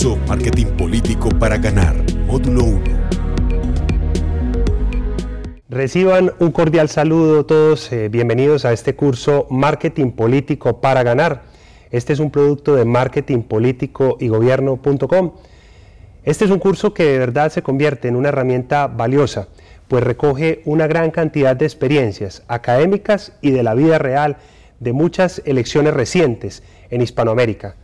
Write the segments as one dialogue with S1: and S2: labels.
S1: Curso Marketing Político para Ganar, Módulo 1.
S2: Reciban un cordial saludo todos, bienvenidos a este curso Marketing Político para Ganar. Este es un producto de marketingpoliticoygobierno.com. Este es un curso que de verdad se convierte en una herramienta valiosa, pues recoge una gran cantidad de experiencias académicas y de la vida real de muchas elecciones recientes en Hispanoamérica.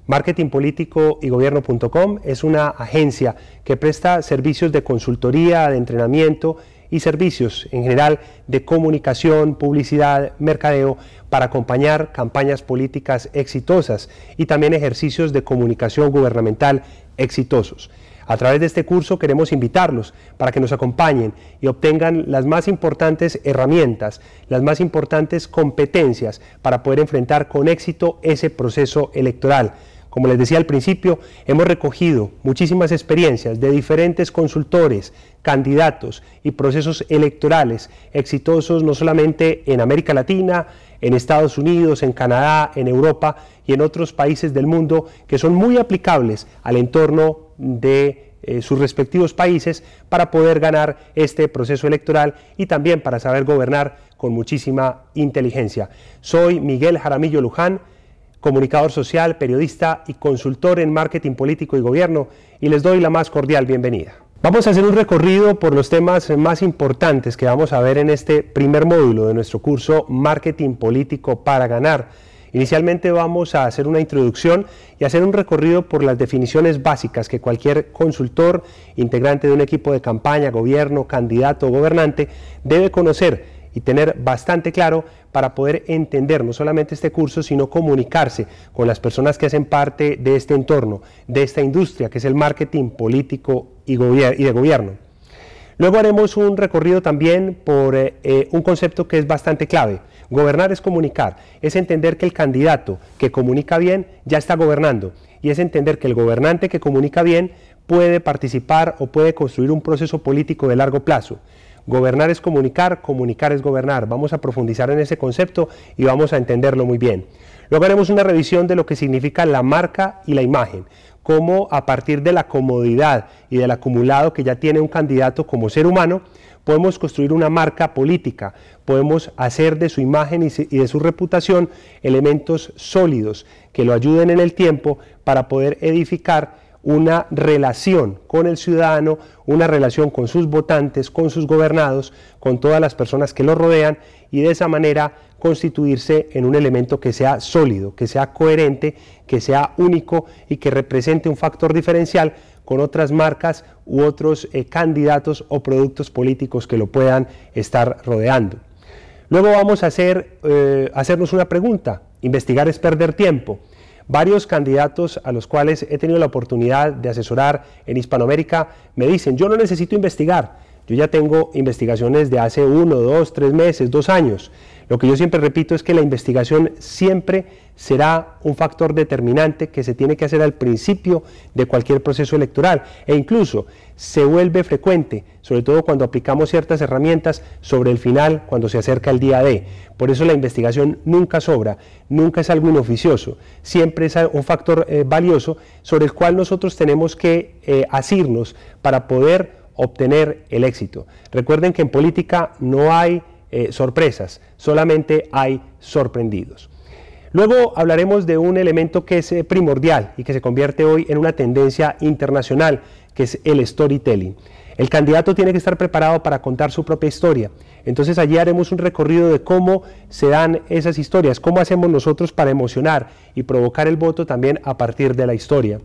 S2: Marketingpoliticoygobierno.com es una agencia que presta servicios de consultoría, de entrenamiento y servicios en general de comunicación, publicidad, mercadeo para acompañar campañas políticas exitosas y también ejercicios de comunicación gubernamental exitosos. A través de este curso queremos invitarlos para que nos acompañen y obtengan las más importantes herramientas, las más importantes competencias para poder enfrentar con éxito ese proceso electoral. Como les decía al principio, hemos recogido muchísimas experiencias de diferentes consultores, candidatos y procesos electorales exitosos no solamente en América Latina, en Estados Unidos, en Canadá, en Europa y en otros países del mundo que son muy aplicables al entorno de sus respectivos países para poder ganar este proceso electoral y también para saber gobernar con muchísima inteligencia. Soy Miguel Jaramillo Luján, comunicador social, periodista y consultor en marketing político y gobierno, y les doy la más cordial bienvenida. Vamos a hacer un recorrido por los temas más importantes que vamos a ver en este primer módulo de nuestro curso Marketing Político para Ganar. Inicialmente vamos a hacer una introducción y hacer un recorrido por las definiciones básicas que cualquier consultor, integrante de un equipo de campaña, gobierno, candidato o gobernante debe conocer y tener bastante claro para poder entender no solamente este curso, sino comunicarse con las personas que hacen parte de este entorno, de esta industria que es el marketing político y de gobierno. Luego haremos un recorrido también por un concepto que es bastante clave. Gobernar es comunicar, es entender que el candidato que comunica bien ya está gobernando y es entender que el gobernante que comunica bien puede participar o puede construir un proceso político de largo plazo. Gobernar es comunicar, comunicar es gobernar. Vamos a profundizar en ese concepto y vamos a entenderlo muy bien. Luego haremos una revisión de lo que significa la marca y la imagen, cómo a partir de la comodidad y del acumulado que ya tiene un candidato como ser humano, podemos construir una marca política, podemos hacer de su imagen y de su reputación elementos sólidos que lo ayuden en el tiempo para poder edificar una relación con el ciudadano, una relación con sus votantes, con sus gobernados, con todas las personas que lo rodean y de esa manera constituirse en un elemento que sea sólido, que sea coherente, que sea único y que represente un factor diferencial con otras marcas u otros candidatos o productos políticos que lo puedan estar rodeando. Luego vamos a hacernos una pregunta. ¿Investigar es perder tiempo? Varios candidatos a los cuales he tenido la oportunidad de asesorar en Hispanoamérica me dicen, yo no necesito investigar, yo ya tengo investigaciones de hace 1, 2, 3 meses, 2 años. Lo que yo siempre repito es que la investigación siempre será un factor determinante que se tiene que hacer al principio de cualquier proceso electoral e incluso se vuelve frecuente, sobre todo cuando aplicamos ciertas herramientas sobre el final, cuando se acerca el día D. Por eso la investigación nunca sobra, nunca es algo inoficioso, siempre es un factor valioso sobre el cual nosotros tenemos que asirnos para poder obtener el éxito. Recuerden que en política no hay sorpresas, solamente hay sorprendidos. Luego hablaremos de un elemento que es primordial y que se convierte hoy en una tendencia internacional, que es el storytelling. El candidato tiene que estar preparado para contar su propia historia. Entonces allí haremos un recorrido de cómo se dan esas historias, cómo hacemos nosotros para emocionar y provocar el voto también a partir de la historia.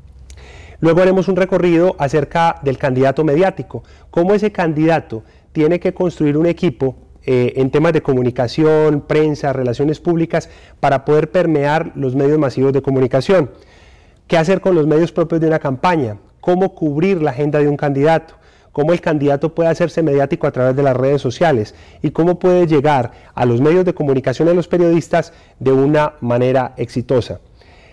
S2: Luego haremos un recorrido acerca del candidato mediático, cómo ese candidato tiene que construir un equipo en temas de comunicación, prensa, relaciones públicas, para poder permear los medios masivos de comunicación. ¿Qué hacer con los medios propios de una campaña? ¿Cómo cubrir la agenda de un candidato? ¿Cómo el candidato puede hacerse mediático a través de las redes sociales? ¿Y cómo puede llegar a los medios de comunicación y a los periodistas de una manera exitosa?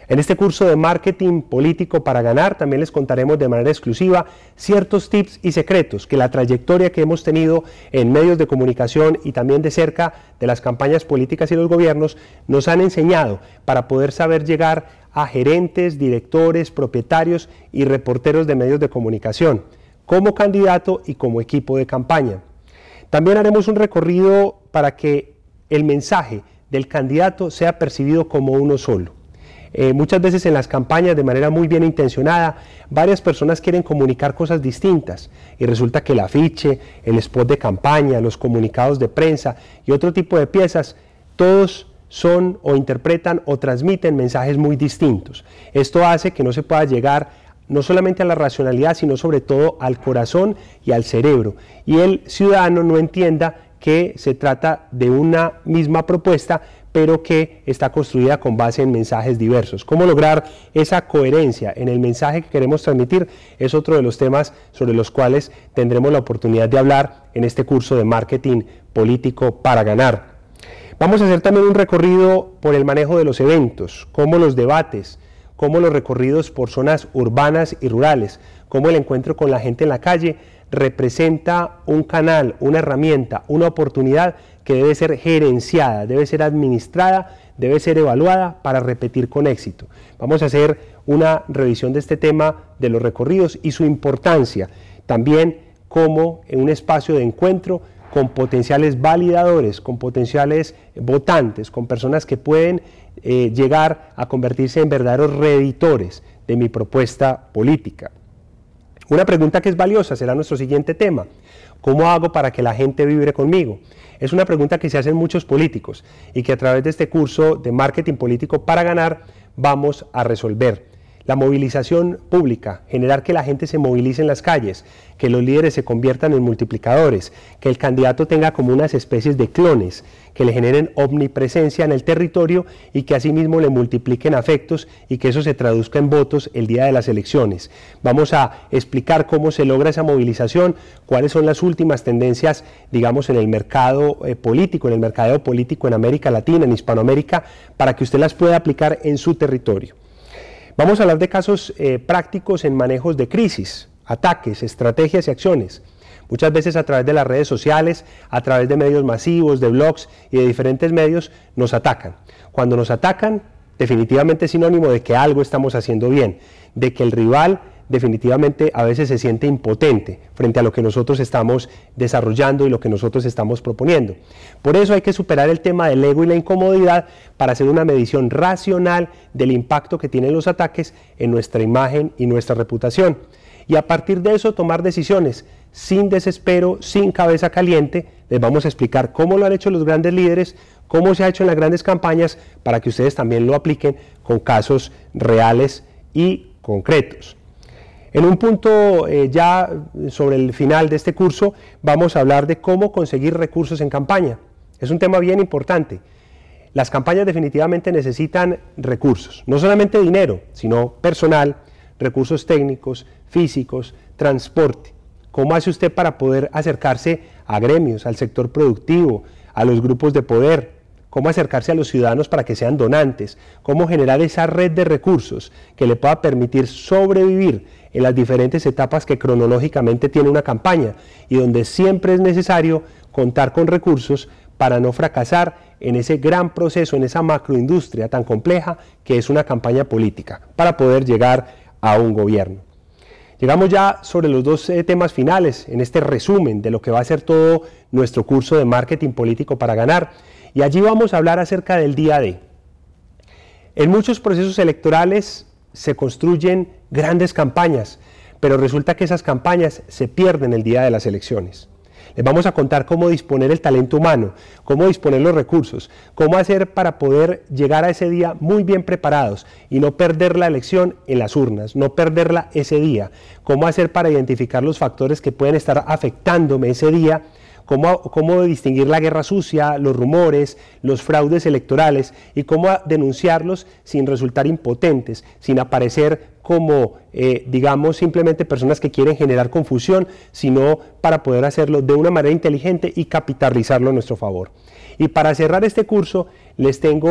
S2: En este curso de marketing político para ganar también les contaremos de manera exclusiva ciertos tips y secretos que la trayectoria que hemos tenido en medios de comunicación y también de cerca de las campañas políticas y los gobiernos nos han enseñado para poder saber llegar a gerentes, directores, propietarios y reporteros de medios de comunicación, como candidato y como equipo de campaña. También haremos un recorrido para que el mensaje del candidato sea percibido como uno solo. Muchas veces en las campañas, de manera muy bien intencionada, varias personas quieren comunicar cosas distintas y resulta que el afiche, el spot de campaña, los comunicados de prensa y otro tipo de piezas, todos son o interpretan o transmiten mensajes muy distintos. Esto hace que no se pueda llegar no solamente a la racionalidad, sino sobre todo al corazón y al cerebro, y el ciudadano no entienda que se trata de una misma propuesta, pero que está construida con base en mensajes diversos. ¿Cómo lograr esa coherencia en el mensaje que queremos transmitir? Es otro de los temas sobre los cuales tendremos la oportunidad de hablar en este curso de marketing político para ganar. Vamos a hacer también un recorrido por el manejo de los eventos, cómo los debates, cómo los recorridos por zonas urbanas y rurales, cómo el encuentro con la gente en la calle representa un canal, una herramienta, una oportunidad que debe ser gerenciada, debe ser administrada, debe ser evaluada para repetir con éxito. Vamos a hacer una revisión de este tema de los recorridos y su importancia, también como en un espacio de encuentro con potenciales validadores, con potenciales votantes, con personas que pueden llegar a convertirse en verdaderos reeditores de mi propuesta política. Una pregunta que es valiosa será nuestro siguiente tema. ¿Cómo hago para que la gente vibre conmigo? Es una pregunta que se hacen muchos políticos y que a través de este curso de marketing político para ganar vamos a resolver. La movilización pública, generar que la gente se movilice en las calles, que los líderes se conviertan en multiplicadores, que el candidato tenga como unas especies de clones, que le generen omnipresencia en el territorio y que asimismo le multipliquen afectos y que eso se traduzca en votos el día de las elecciones. Vamos a explicar cómo se logra esa movilización, cuáles son las últimas tendencias, digamos, en el mercado político, en el mercadeo político en América Latina, en Hispanoamérica, para que usted las pueda aplicar en su territorio. Vamos a hablar de casos prácticos en manejos de crisis, ataques, estrategias y acciones. Muchas veces a través de las redes sociales, a través de medios masivos, de blogs y de diferentes medios nos atacan. Cuando nos atacan, definitivamente es sinónimo de que algo estamos haciendo bien, de que el rival definitivamente a veces se siente impotente frente a lo que nosotros estamos desarrollando y lo que nosotros estamos proponiendo. Por eso hay que superar el tema del ego y la incomodidad para hacer una medición racional del impacto que tienen los ataques en nuestra imagen y nuestra reputación. Y a partir de eso tomar decisiones sin desespero, sin cabeza caliente. Les vamos a explicar cómo lo han hecho los grandes líderes, cómo se ha hecho en las grandes campañas, para que ustedes también lo apliquen con casos reales y concretos. En un punto ya sobre el final de este curso vamos a hablar de cómo conseguir recursos en campaña. Es un tema bien importante. Las campañas definitivamente necesitan recursos, no solamente dinero, sino personal, recursos técnicos, físicos, transporte. ¿Cómo hace usted para poder acercarse a gremios, al sector productivo, a los grupos de poder? ¿Cómo acercarse a los ciudadanos para que sean donantes? ¿Cómo generar esa red de recursos que le pueda permitir sobrevivir en las diferentes etapas que cronológicamente tiene una campaña y donde siempre es necesario contar con recursos para no fracasar en ese gran proceso, en esa macroindustria tan compleja que es una campaña política, para poder llegar a un gobierno? Llegamos ya sobre los dos temas finales en este resumen de lo que va a ser todo nuestro curso de marketing político para ganar, y allí vamos a hablar acerca del día D. En muchos procesos electorales se construyen grandes campañas, pero resulta que esas campañas se pierden el día de las elecciones. Les vamos a contar cómo disponer el talento humano, cómo disponer los recursos, cómo hacer para poder llegar a ese día muy bien preparados y no perder la elección en las urnas, no perderla ese día, cómo hacer para identificar los factores que pueden estar afectándome ese día, cómo distinguir la guerra sucia, los rumores, los fraudes electorales y cómo denunciarlos sin resultar impotentes, sin aparecer como, digamos, simplemente personas que quieren generar confusión, sino para poder hacerlo de una manera inteligente y capitalizarlo a nuestro favor. Y para cerrar este curso, les tengo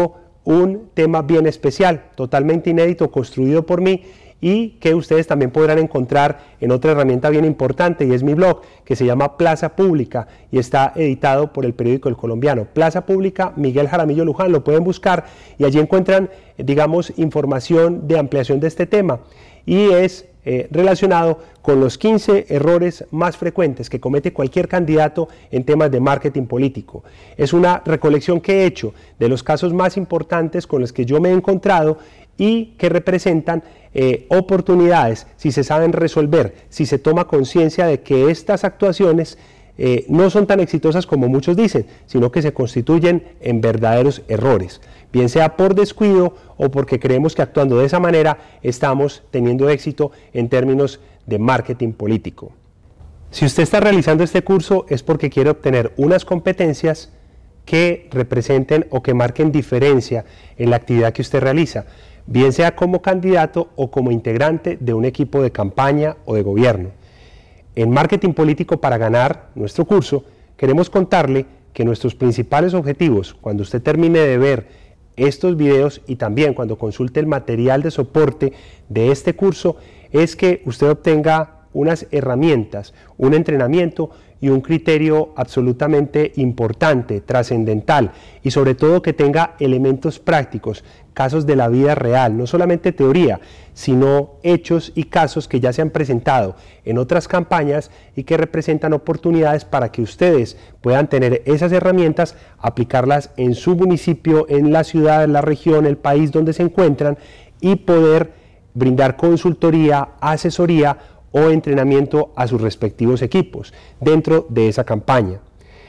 S2: un tema bien especial, totalmente inédito, construido por mí y que ustedes también podrán encontrar en otra herramienta bien importante, y es mi blog, que se llama Plaza Pública y está editado por el periódico El Colombiano. Plaza Pública, Miguel Jaramillo Luján, lo pueden buscar y allí encuentran, digamos, información de ampliación de este tema, y es relacionado con los 15 errores más frecuentes que comete cualquier candidato en temas de marketing político. Es una recolección que he hecho de los casos más importantes con los que yo me he encontrado y que representan oportunidades si se saben resolver, si se toma conciencia de que estas actuaciones no son tan exitosas como muchos dicen, sino que se constituyen en verdaderos errores, bien sea por descuido o porque creemos que actuando de esa manera estamos teniendo éxito en términos de marketing político. Si usted está realizando este curso es porque quiere obtener unas competencias que representen o que marquen diferencia en la actividad que usted realiza, bien sea como candidato o como integrante de un equipo de campaña o de gobierno. En Marketing Político para Ganar, nuestro curso, queremos contarle que nuestros principales objetivos, cuando usted termine de ver estos videos y también cuando consulte el material de soporte de este curso, es que usted obtenga unas herramientas, un entrenamiento y un criterio absolutamente importante, trascendental, y sobre todo que tenga elementos prácticos, casos de la vida real, no solamente teoría, sino hechos y casos que ya se han presentado en otras campañas y que representan oportunidades para que ustedes puedan tener esas herramientas, aplicarlas en su municipio, en la ciudad, en la región, el país donde se encuentran y poder brindar consultoría, asesoría o entrenamiento a sus respectivos equipos dentro de esa campaña.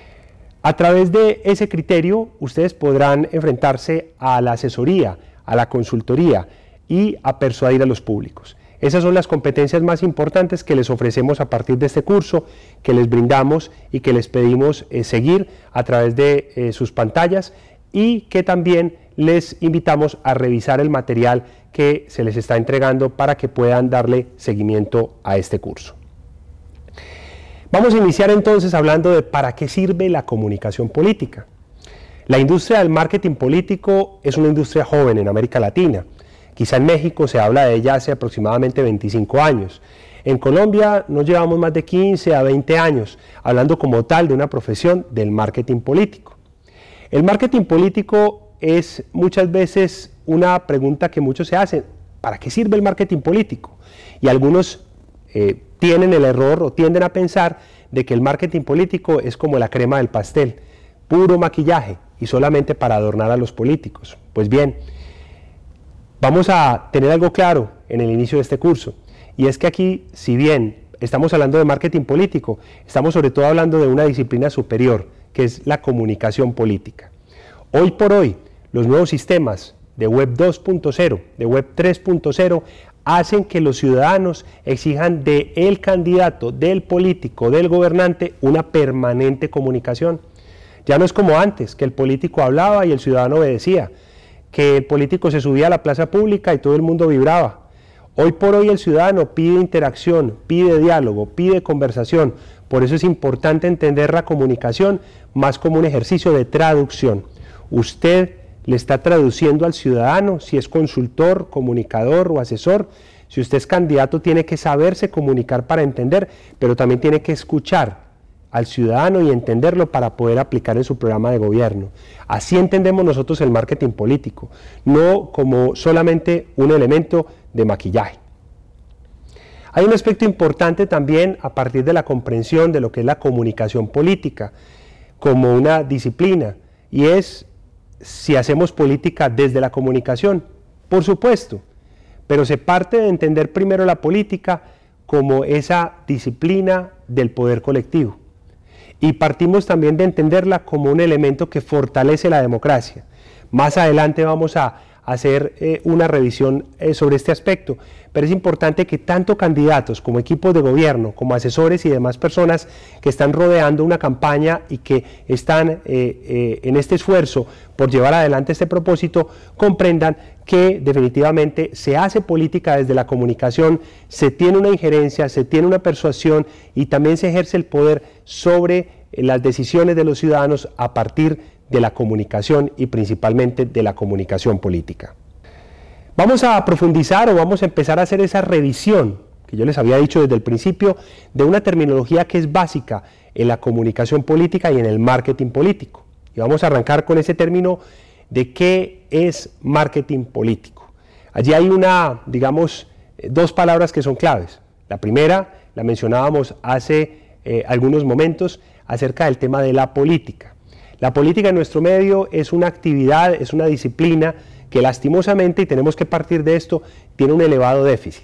S2: A través de ese criterio, ustedes podrán enfrentarse a la asesoría, a la consultoría y a persuadir a los públicos. Esas son las competencias más importantes que les ofrecemos a partir de este curso, que les brindamos y que les pedimos seguir a través de sus pantallas, y que también les invitamos a revisar el material que se les está entregando para que puedan darle seguimiento a este curso. Vamos a iniciar entonces hablando de para qué sirve la comunicación política. La industria del marketing político es una industria joven en América Latina. Quizá en México se habla de ella hace aproximadamente 25 años. En Colombia nos llevamos más de 15 a 20 años hablando como tal de una profesión del marketing político. El marketing político es muchas veces una pregunta que muchos se hacen: ¿para qué sirve el marketing político? Y algunos tienen el error o tienden a pensar de que el marketing político es como la crema del pastel, puro maquillaje y solamente para adornar a los políticos. Pues bien, vamos a tener algo claro en el inicio de este curso, y es que aquí, si bien estamos hablando de marketing político, estamos sobre todo hablando de una disciplina superior, que es la comunicación política. Hoy por hoy, los nuevos sistemas de Web 2.0, de Web 3.0, hacen que los ciudadanos exijan del candidato, del político, del gobernante, una permanente comunicación. Ya no es como antes, que el político hablaba y el ciudadano obedecía, que el político se subía a la plaza pública y todo el mundo vibraba. Hoy por hoy el ciudadano pide interacción, pide diálogo, pide conversación. Por eso es importante entender la comunicación más como un ejercicio de traducción. Usted le está traduciendo al ciudadano, si es consultor, comunicador o asesor. Si usted es candidato, tiene que saberse comunicar para entender, pero también tiene que escuchar al ciudadano y entenderlo para poder aplicar en su programa de gobierno. Así entendemos nosotros el marketing político, no como solamente un elemento de maquillaje. Hay un aspecto importante también a partir de la comprensión de lo que es la comunicación política como una disciplina, y es si hacemos política desde la comunicación. Por supuesto, pero se parte de entender primero la política como esa disciplina del poder colectivo, y partimos también de entenderla como un elemento que fortalece la democracia. Más adelante vamos a hacer una revisión sobre este aspecto, pero es importante que tanto candidatos como equipos de gobierno, como asesores y demás personas que están rodeando una campaña y que están en este esfuerzo por llevar adelante este propósito, comprendan que definitivamente se hace política desde la comunicación, se tiene una injerencia, se tiene una persuasión y también se ejerce el poder sobre las decisiones de los ciudadanos a partir de la comunicación y principalmente de la comunicación política. Vamos a profundizar o vamos a empezar a hacer esa revisión que yo les había dicho desde el principio de una terminología que es básica en la comunicación política y en el marketing político. Y vamos a arrancar con ese término de qué es marketing político. Allí hay dos palabras que son claves. La primera la mencionábamos hace algunos momentos acerca del tema de la política. La política en nuestro medio es una actividad, es una disciplina que lastimosamente, y tenemos que partir de esto, tiene un elevado déficit.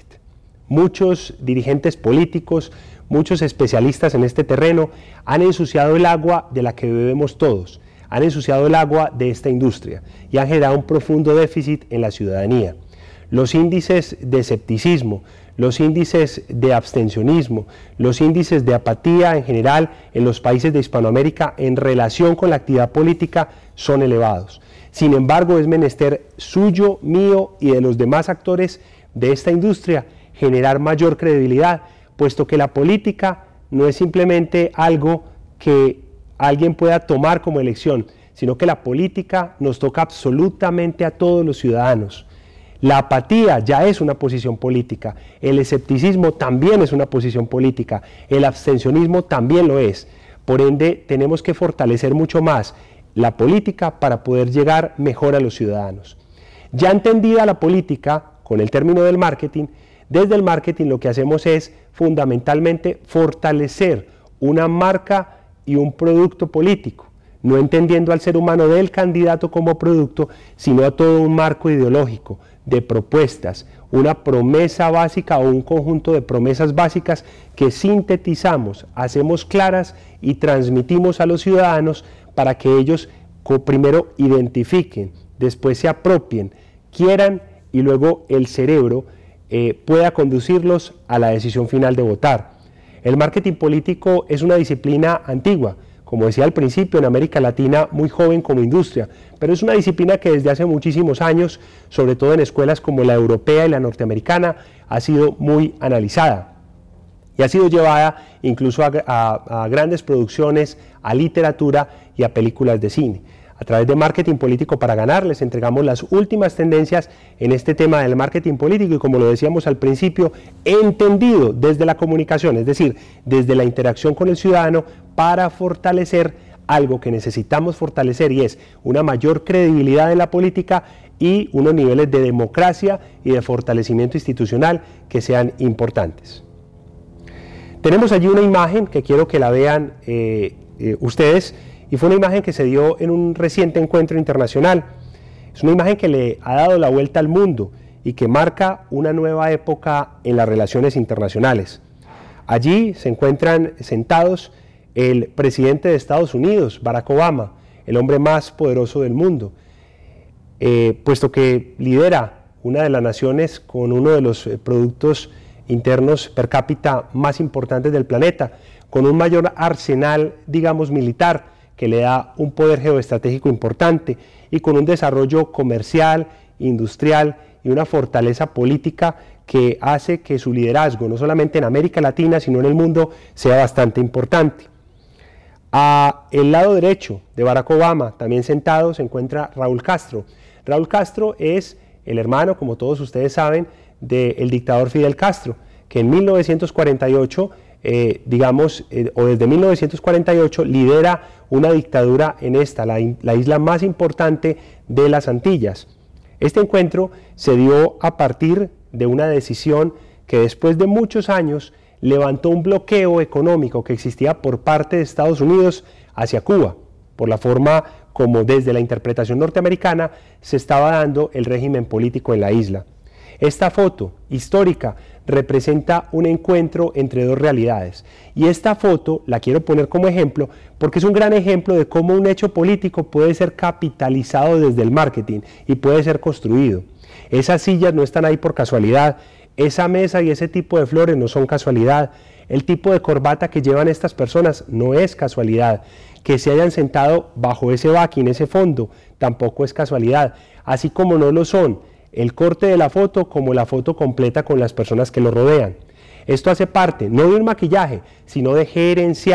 S2: Muchos dirigentes políticos, muchos especialistas en este terreno han ensuciado el agua de la que bebemos todos, han ensuciado el agua de esta industria y han generado un profundo déficit en la ciudadanía. Los índices de escepticismo, los índices de abstencionismo, los índices de apatía en general en los países de Hispanoamérica en relación con la actividad política son elevados. Sin embargo, es menester suyo, mío y de los demás actores de esta industria generar mayor credibilidad, puesto que la política no es simplemente algo que alguien pueda tomar como elección, sino que la política nos toca absolutamente a todos los ciudadanos. La apatía ya es una posición política, el escepticismo también es una posición política, el abstencionismo también lo es. Por ende, tenemos que fortalecer mucho más la política para poder llegar mejor a los ciudadanos. Ya entendida la política, con el término del marketing, desde el marketing lo que hacemos es fundamentalmente fortalecer una marca y un producto político, no entendiendo al ser humano del candidato como producto, sino a todo un marco ideológico de propuestas, una promesa básica o un conjunto de promesas básicas que sintetizamos, hacemos claras y transmitimos a los ciudadanos para que ellos primero identifiquen, después se apropien, quieran y luego el cerebro pueda conducirlos a la decisión final de votar. El marketing político es una disciplina antigua, como decía al principio, en América Latina muy joven como industria, pero es una disciplina que desde hace muchísimos años, sobre todo en escuelas como la europea y la norteamericana, ha sido muy analizada y ha sido llevada incluso a grandes producciones, a literatura y a películas de cine. A través de Marketing Político para Ganar les entregamos las últimas tendencias en este tema del marketing político y, como lo decíamos al principio, entendido desde la comunicación, es decir, desde la interacción con el ciudadano para fortalecer algo que necesitamos fortalecer, y es una mayor credibilidad en la política y unos niveles de democracia y de fortalecimiento institucional que sean importantes. Tenemos allí una imagen que quiero que la vean ustedes, y fue una imagen que se dio en un reciente encuentro internacional. Es una imagen que le ha dado la vuelta al mundo y que marca una nueva época en las relaciones internacionales. Allí se encuentran sentados el presidente de Estados Unidos, Barack Obama, el hombre más poderoso del mundo, puesto que lidera una de las naciones con uno de los productos internos per cápita más importantes del planeta, con un mayor arsenal, digamos, militar, que le da un poder geoestratégico importante y con un desarrollo comercial, industrial y una fortaleza política que hace que su liderazgo, no solamente en América Latina, sino en el mundo, sea bastante importante. A el lado derecho de Barack Obama, también sentado, se encuentra Raúl Castro. Raúl Castro es el hermano, como todos ustedes saben, del dictador Fidel Castro, que en 1948 o desde 1948 lidera una dictadura en la isla más importante de las Antillas. Este encuentro se dio a partir de una decisión que después de muchos años levantó un bloqueo económico que existía por parte de Estados Unidos hacia Cuba, por la forma como desde la interpretación norteamericana se estaba dando el régimen político en la isla. Esta foto histórica representa un encuentro entre dos realidades, y esta foto la quiero poner como ejemplo porque es un gran ejemplo de cómo un hecho político puede ser capitalizado desde el marketing y puede ser construido. Esas sillas no están ahí por casualidad, esa mesa y ese tipo de flores no son casualidad, el tipo de corbata que llevan estas personas no es casualidad, que se hayan sentado bajo ese backing, ese fondo, tampoco es casualidad, así como no lo son el corte de la foto como la foto completa con las personas que lo rodean. Esto hace parte no de un maquillaje, sino de gerenciar,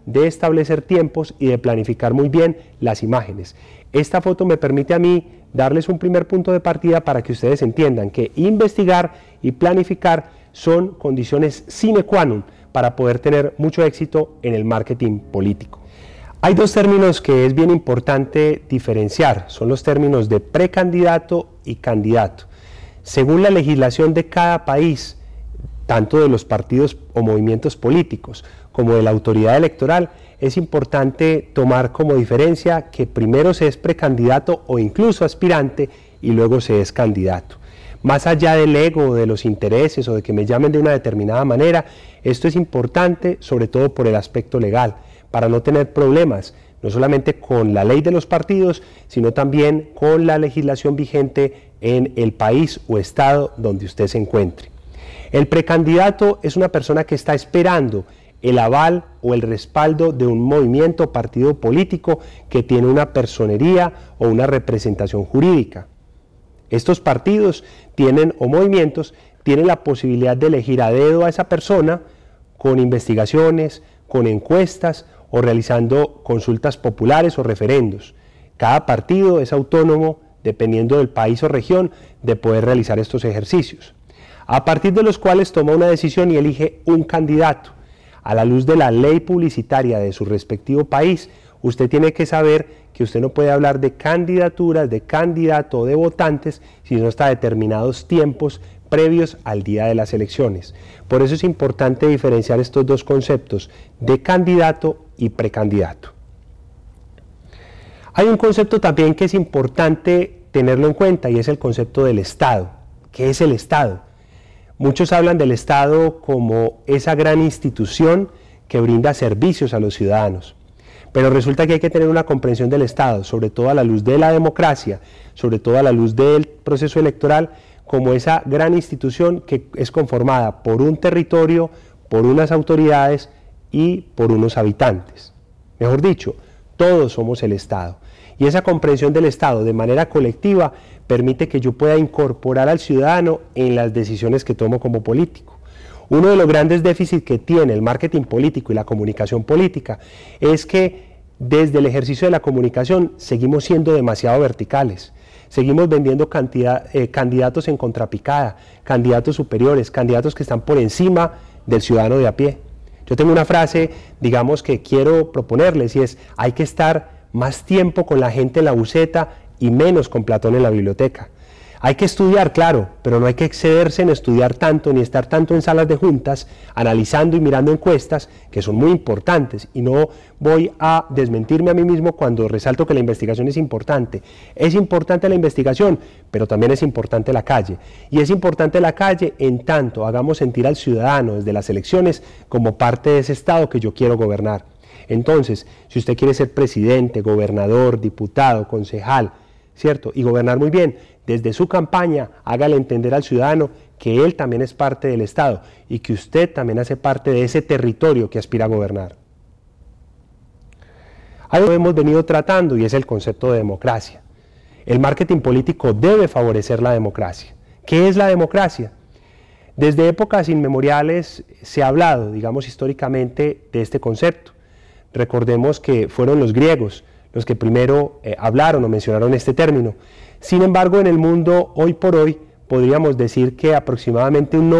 S2: de establecer tiempos y de planificar muy bien las imágenes. Esta foto me permite a mí darles un primer punto de partida para que ustedes entiendan que investigar y planificar son condiciones sine qua non para poder tener mucho éxito en el marketing político. Hay dos términos que es bien importante diferenciar, son los términos de precandidato y candidato. Según la legislación de cada país, tanto de los partidos o movimientos políticos como de la autoridad electoral, es importante tomar como diferencia que primero se es precandidato o incluso aspirante y luego se es candidato. Más allá del ego, de los intereses o de que me llamen de una determinada manera, esto es importante sobre todo por el aspecto legal, para no tener problemas, no solamente con la ley de los partidos, sino también con la legislación vigente en el país o estado donde usted se encuentre. El precandidato es una persona que está esperando el aval o el respaldo de un movimiento o partido político que tiene una personería o una representación jurídica. Estos partidos tienen o movimientos tienen la posibilidad de elegir a dedo a esa persona con investigaciones, con encuestas o realizando consultas populares o referendos. Cada partido es autónomo, dependiendo del país o región, de poder realizar estos ejercicios, a partir de los cuales toma una decisión y elige un candidato. A la luz de la ley publicitaria de su respectivo país, usted tiene que saber que usted no puede hablar de candidaturas, de candidato o de votantes, sino hasta determinados tiempos previos al día de las elecciones. Por eso es importante diferenciar estos dos conceptos de candidato y precandidato. Hay un concepto también que es importante tenerlo en cuenta y es el concepto del Estado. ¿Qué es el Estado? Muchos hablan del Estado como esa gran institución que brinda servicios a los ciudadanos. Pero resulta que hay que tener una comprensión del Estado, sobre todo a la luz de la democracia, sobre todo a la luz del proceso electoral, como esa gran institución que es conformada por un territorio, por unas autoridades y por unos habitantes. Mejor dicho, todos somos el Estado. Y esa comprensión del Estado de manera colectiva permite que yo pueda incorporar al ciudadano en las decisiones que tomo como político. Uno de los grandes déficits que tiene el marketing político y la comunicación política es que desde el ejercicio de la comunicación seguimos siendo demasiado verticales. Seguimos vendiendo candidatos en contrapicada, candidatos superiores, candidatos que están por encima del ciudadano de a pie. Yo tengo una frase, digamos, que quiero proponerles y es: hay que estar más tiempo con la gente en la buceta y menos con Platón en la biblioteca. Hay que estudiar, claro, pero no hay que excederse en estudiar tanto ni estar tanto en salas de juntas, analizando y mirando encuestas, que son muy importantes, y no voy a desmentirme a mí mismo cuando resalto que la investigación es importante. Es importante la investigación, pero también es importante la calle. Y es importante la calle en tanto hagamos sentir al ciudadano desde las elecciones como parte de ese Estado que yo quiero gobernar. Entonces, si usted quiere ser presidente, gobernador, diputado, concejal, ¿cierto? Y gobernar muy bien, desde su campaña hágale entender al ciudadano que él también es parte del Estado y que usted también hace parte de ese territorio que aspira a gobernar. Algo que hemos venido tratando y es el concepto de democracia. El marketing político debe favorecer la democracia. ¿Qué es la democracia? Desde épocas inmemoriales se ha hablado, digamos históricamente, de este concepto. Recordemos que fueron los griegos los que primero hablaron o mencionaron este término. Sin embargo, en el mundo hoy por hoy podríamos decir que aproximadamente un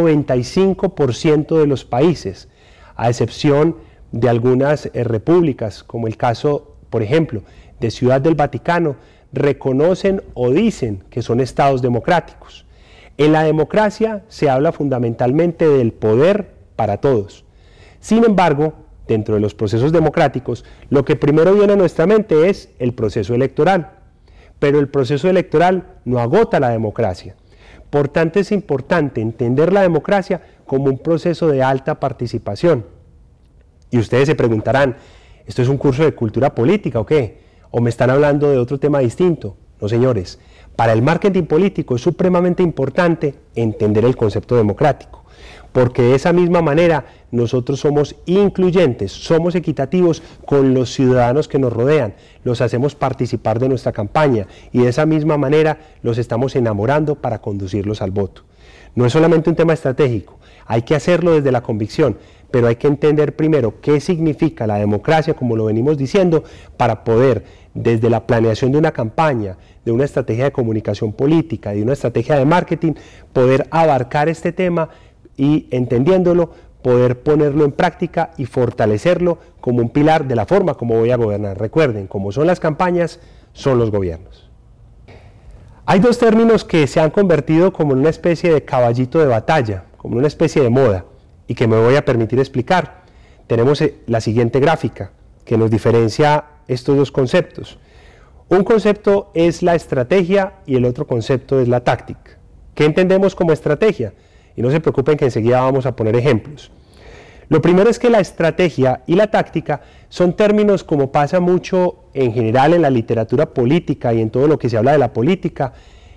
S2: 95% de los países, a excepción de algunas repúblicas, como el caso, por ejemplo, de Ciudad del Vaticano, reconocen o dicen que son estados democráticos. En la democracia se habla fundamentalmente del poder para todos. Sin embargo, dentro de los procesos democráticos, lo que primero viene a nuestra mente es el proceso electoral. Pero el proceso electoral no agota la democracia. Por tanto, es importante entender la democracia como un proceso de alta participación. Y ustedes se preguntarán, ¿esto es un curso de cultura política o qué? ¿O me están hablando de otro tema distinto? No, señores. Para el marketing político es supremamente importante entender el concepto democrático, porque de esa misma manera nosotros somos incluyentes, somos equitativos con los ciudadanos que nos rodean, los hacemos participar de nuestra campaña y de esa misma manera los estamos enamorando para conducirlos al voto. No es solamente un tema estratégico, hay que hacerlo desde la convicción, pero hay que entender primero qué significa la democracia, como lo venimos diciendo, para poder, desde la planeación de una campaña, de una estrategia de comunicación política, de una estrategia de marketing, poder abarcar este tema y, entendiéndolo, poder ponerlo en práctica y fortalecerlo como un pilar de la forma como voy a gobernar. Recuerden, como son las campañas, son los gobiernos. Hay dos términos que se han convertido como en una especie de caballito de batalla, como una especie de moda, y que me voy a permitir explicar. Tenemos la siguiente gráfica, que nos diferencia estos dos conceptos. Un concepto es la estrategia y el otro concepto es la táctica. ¿Qué entendemos como estrategia? Y no se preocupen que enseguida vamos a poner ejemplos. Lo primero es que la estrategia y la táctica son términos, como pasa mucho en general en la literatura política y en todo lo que se habla de la política,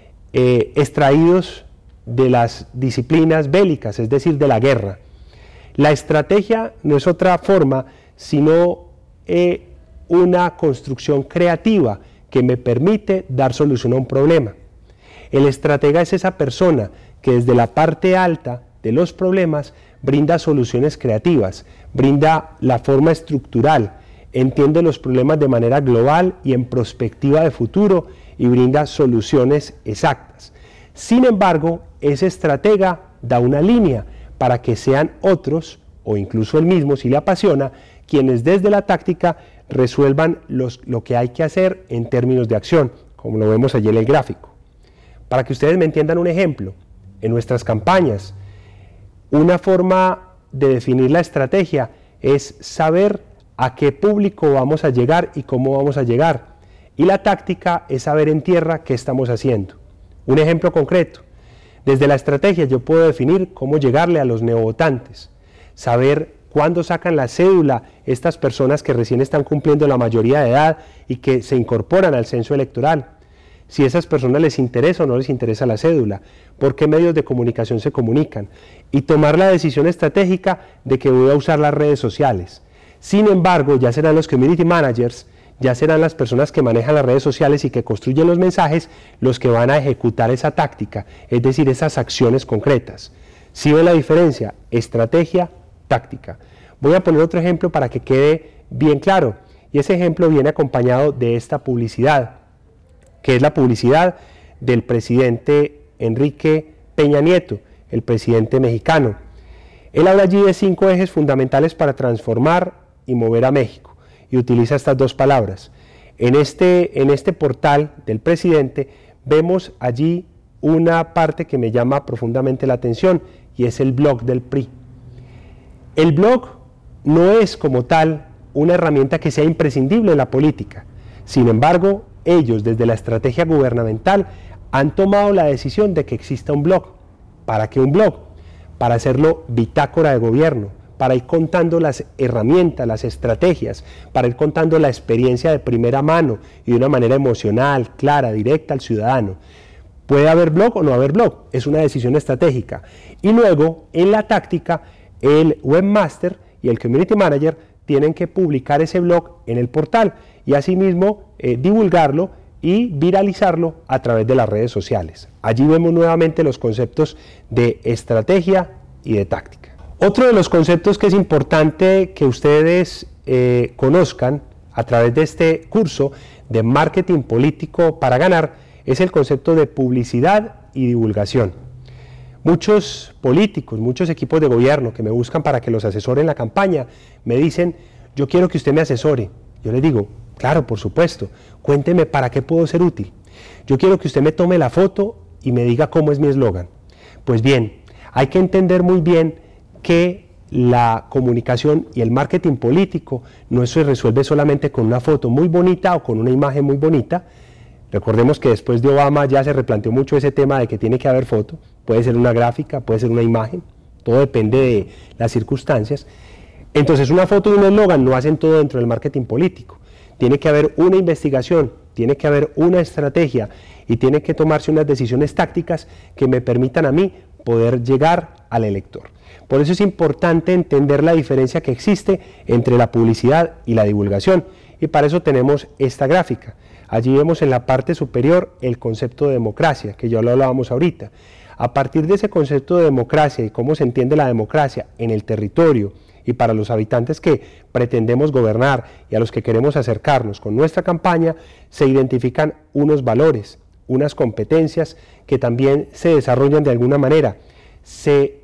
S2: extraídos de las disciplinas bélicas, es decir, de la guerra. La estrategia no es otra forma sino una construcción creativa que me permite dar solución a un problema. El estratega es esa persona que desde la parte alta de los problemas brinda soluciones creativas, brinda la forma estructural, entiende los problemas de manera global y en perspectiva de futuro y brinda soluciones exactas. Sin embargo, ese estratega da una línea para que sean otros, o incluso él mismo si le apasiona, quienes desde la táctica resuelvan lo que hay que hacer en términos de acción, como lo vemos allí en el gráfico. Para que ustedes me entiendan un ejemplo, en nuestras campañas, una forma de definir la estrategia es saber a qué público vamos a llegar y cómo vamos a llegar. Y la táctica es saber en tierra qué estamos haciendo. Un ejemplo concreto. Desde la estrategia yo puedo definir cómo llegarle a los neovotantes, saber cuándo sacan la cédula estas personas que recién están cumpliendo la mayoría de edad y que se incorporan al censo electoral. Si a esas personas les interesa o no les interesa la cédula, por qué medios de comunicación se comunican, y tomar la decisión estratégica de que voy a usar las redes sociales. Sin embargo, ya serán los community managers, ya serán las personas que manejan las redes sociales y que construyen los mensajes los que van a ejecutar esa táctica, es decir, esas acciones concretas. ¿Sí ven la diferencia? Estrategia, táctica. Voy a poner otro ejemplo para que quede bien claro, y ese ejemplo viene acompañado de esta publicidad, que es la publicidad del presidente Enrique Peña Nieto, el presidente mexicano. Él habla allí de 5 ejes fundamentales para transformar y mover a México, y utiliza estas dos palabras. En este portal del presidente vemos allí una parte que me llama profundamente la atención, y es el blog del PRI. El blog no es como tal una herramienta que sea imprescindible en la política. Sin embargo, ellos desde la estrategia gubernamental han tomado la decisión de que exista un blog. ¿Para qué un blog? Para hacerlo bitácora de gobierno, para ir contando las herramientas, las estrategias, para ir contando la experiencia de primera mano y de una manera emocional, clara, directa al ciudadano. ¿Puede haber blog o no haber blog? Es una decisión estratégica. Y luego, en la táctica, el webmaster y el community manager tienen que publicar ese blog en el portal y asimismo divulgarlo y viralizarlo a través de las redes sociales. Allí vemos nuevamente los conceptos de estrategia y de táctica. Otro de los conceptos que es importante que ustedes conozcan a través de este curso de marketing político para ganar es el concepto de publicidad y divulgación. Muchos políticos, muchos equipos de gobierno que me buscan para que los asesore en la campaña, me dicen, yo quiero que usted me asesore. Yo les digo, claro, por supuesto, cuénteme para qué puedo ser útil. Yo quiero que usted me tome la foto y me diga cómo es mi eslogan. Pues bien, hay que entender muy bien que la comunicación y el marketing político no se resuelve solamente con una foto muy bonita o con una imagen muy bonita. Recordemos que después de Obama ya se replanteó mucho ese tema de que tiene que haber foto, puede ser una gráfica, puede ser una imagen, todo depende de las circunstancias. Entonces una foto y un eslogan no hacen todo dentro del marketing político. Tiene que haber una investigación, tiene que haber una estrategia y tiene que tomarse unas decisiones tácticas que me permitan a mí poder llegar al elector. Por eso es importante entender la diferencia que existe entre la publicidad y la divulgación, y para eso tenemos esta gráfica. Allí vemos en la parte superior el concepto de democracia, que ya lo hablábamos ahorita. A partir de ese concepto de democracia y cómo se entiende la democracia en el territorio y para los habitantes que pretendemos gobernar y a los que queremos acercarnos con nuestra campaña, se identifican unos valores, unas competencias que también se desarrollan de alguna manera, se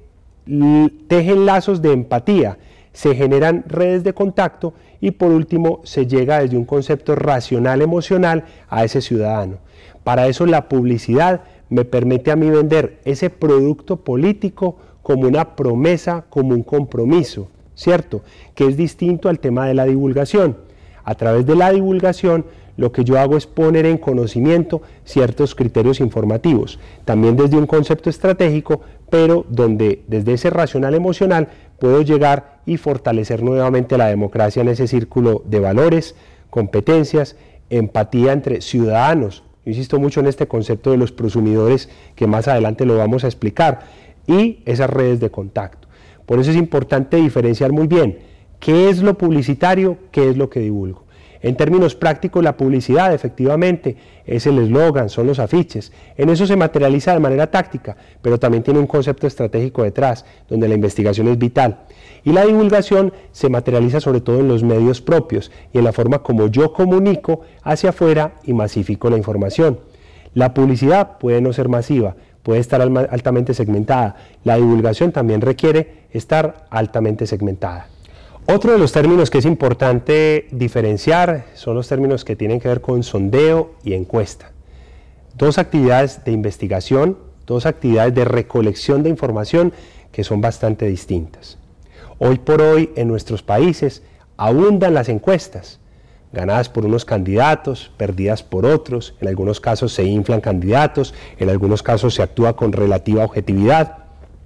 S2: tejen lazos de empatía, se generan redes de contacto y por último se llega desde un concepto racional emocional a ese ciudadano. Para eso la publicidad me permite a mí vender ese producto político como una promesa, como un compromiso, ¿cierto? Que es distinto al tema de la divulgación. A través de la divulgación lo que yo hago es poner en conocimiento ciertos criterios informativos, también desde un concepto estratégico, pero donde desde ese racional emocional puedo llegar y fortalecer nuevamente la democracia en ese círculo de valores, competencias, empatía entre ciudadanos. Yo insisto mucho en este concepto de los prosumidores, que más adelante lo vamos a explicar, y esas redes de contacto. Por eso es importante diferenciar muy bien qué es lo publicitario, qué es lo que divulgo. En términos prácticos, la publicidad efectivamente es el eslogan, son los afiches. En eso se materializa de manera táctica, pero también tiene un concepto estratégico detrás, donde la investigación es vital. Y la divulgación se materializa sobre todo en los medios propios y en la forma como yo comunico hacia afuera y masifico la información. La publicidad puede no ser masiva, puede estar altamente segmentada. La divulgación también requiere estar altamente segmentada. Otro de los términos que es importante diferenciar son los términos que tienen que ver con sondeo y encuesta. Dos actividades de investigación, dos actividades de recolección de información que son bastante distintas. Hoy por hoy en nuestros países abundan las encuestas, ganadas por unos candidatos, perdidas por otros, en algunos casos se inflan candidatos, en algunos casos se actúa con relativa objetividad.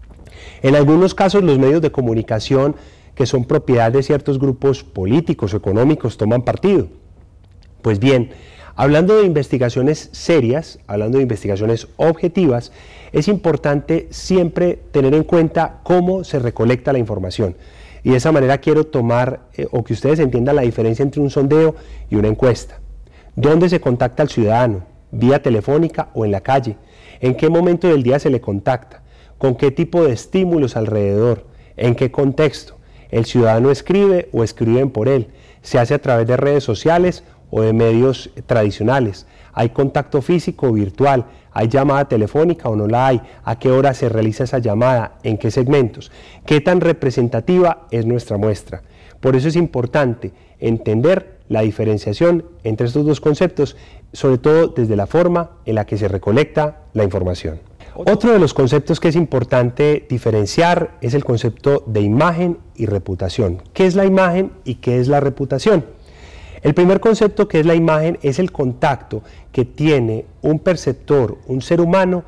S2: En algunos casos los medios de comunicación que son propiedad de ciertos grupos políticos o económicos toman partido. Pues bien, hablando de investigaciones serias, hablando de investigaciones objetivas, es importante siempre tener en cuenta cómo se recolecta la información. Y de esa manera quiero tomar, o que ustedes entiendan la diferencia entre un sondeo y una encuesta. ¿Dónde se contacta al ciudadano? ¿Vía telefónica o en la calle? ¿En qué momento del día se le contacta? ¿Con qué tipo de estímulos alrededor? ¿En qué contexto? ¿El ciudadano escribe o escriben por él? ¿Se hace a través de redes sociales o de medios tradicionales? ¿Hay contacto físico o virtual? ¿Hay llamada telefónica o no la hay? ¿A qué hora se realiza esa llamada? ¿En qué segmentos? ¿Qué tan representativa es nuestra muestra? Por eso es importante entender la diferenciación entre estos dos conceptos, sobre todo desde la forma en la que se recolecta la información. Otro de los conceptos que es importante diferenciar es el concepto de imagen y reputación. ¿Qué es la imagen y qué es la reputación? El primer concepto, que es la imagen, es el contacto que tiene un perceptor, un ser humano,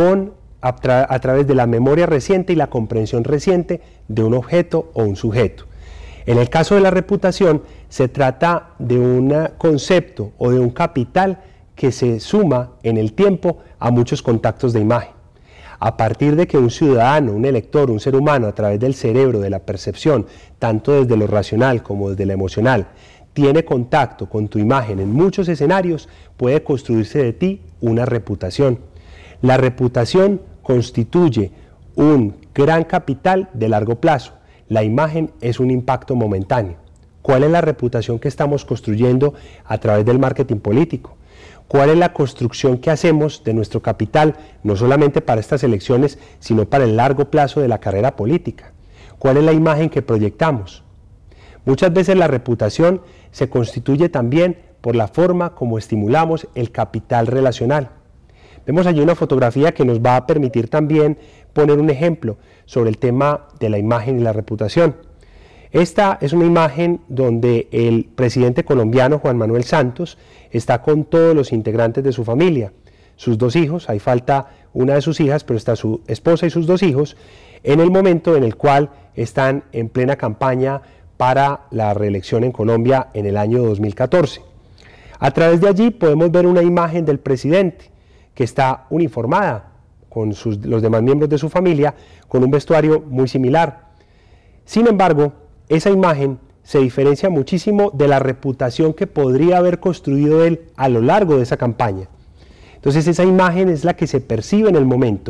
S2: a través de la memoria reciente y la comprensión reciente de un objeto o un sujeto. En el caso de la reputación, se trata de un concepto o de un capital que se suma en el tiempo a muchos contactos de imagen. A partir de que un ciudadano, un elector, un ser humano, a través del cerebro, de la percepción, tanto desde lo racional como desde lo emocional, tiene contacto con tu imagen en muchos escenarios, puede construirse de ti una reputación. La reputación constituye un gran capital de largo plazo. La imagen es un impacto momentáneo. ¿Cuál es la reputación que estamos construyendo a través del marketing político? ¿Cuál es la construcción que hacemos de nuestro capital, no solamente para estas elecciones, sino para el largo plazo de la carrera política? ¿Cuál es la imagen que proyectamos? Muchas veces la reputación se constituye también por la forma como estimulamos el capital relacional. Vemos allí una fotografía que nos va a permitir también poner un ejemplo sobre el tema de la imagen y la reputación. Esta es una imagen donde el presidente colombiano Juan Manuel Santos está con todos los integrantes de su familia, sus dos hijos, ahí falta una de sus hijas, pero está su esposa y sus dos hijos, en el momento en el cual están en plena campaña para la reelección en Colombia en el año 2014. A través de allí podemos ver una imagen del presidente que está uniformada con los demás miembros de su familia, con un vestuario muy similar. Sin embargo, esa imagen se diferencia muchísimo de la reputación que podría haber construido él a lo largo de esa campaña. Entonces esa imagen es la que se percibe en el momento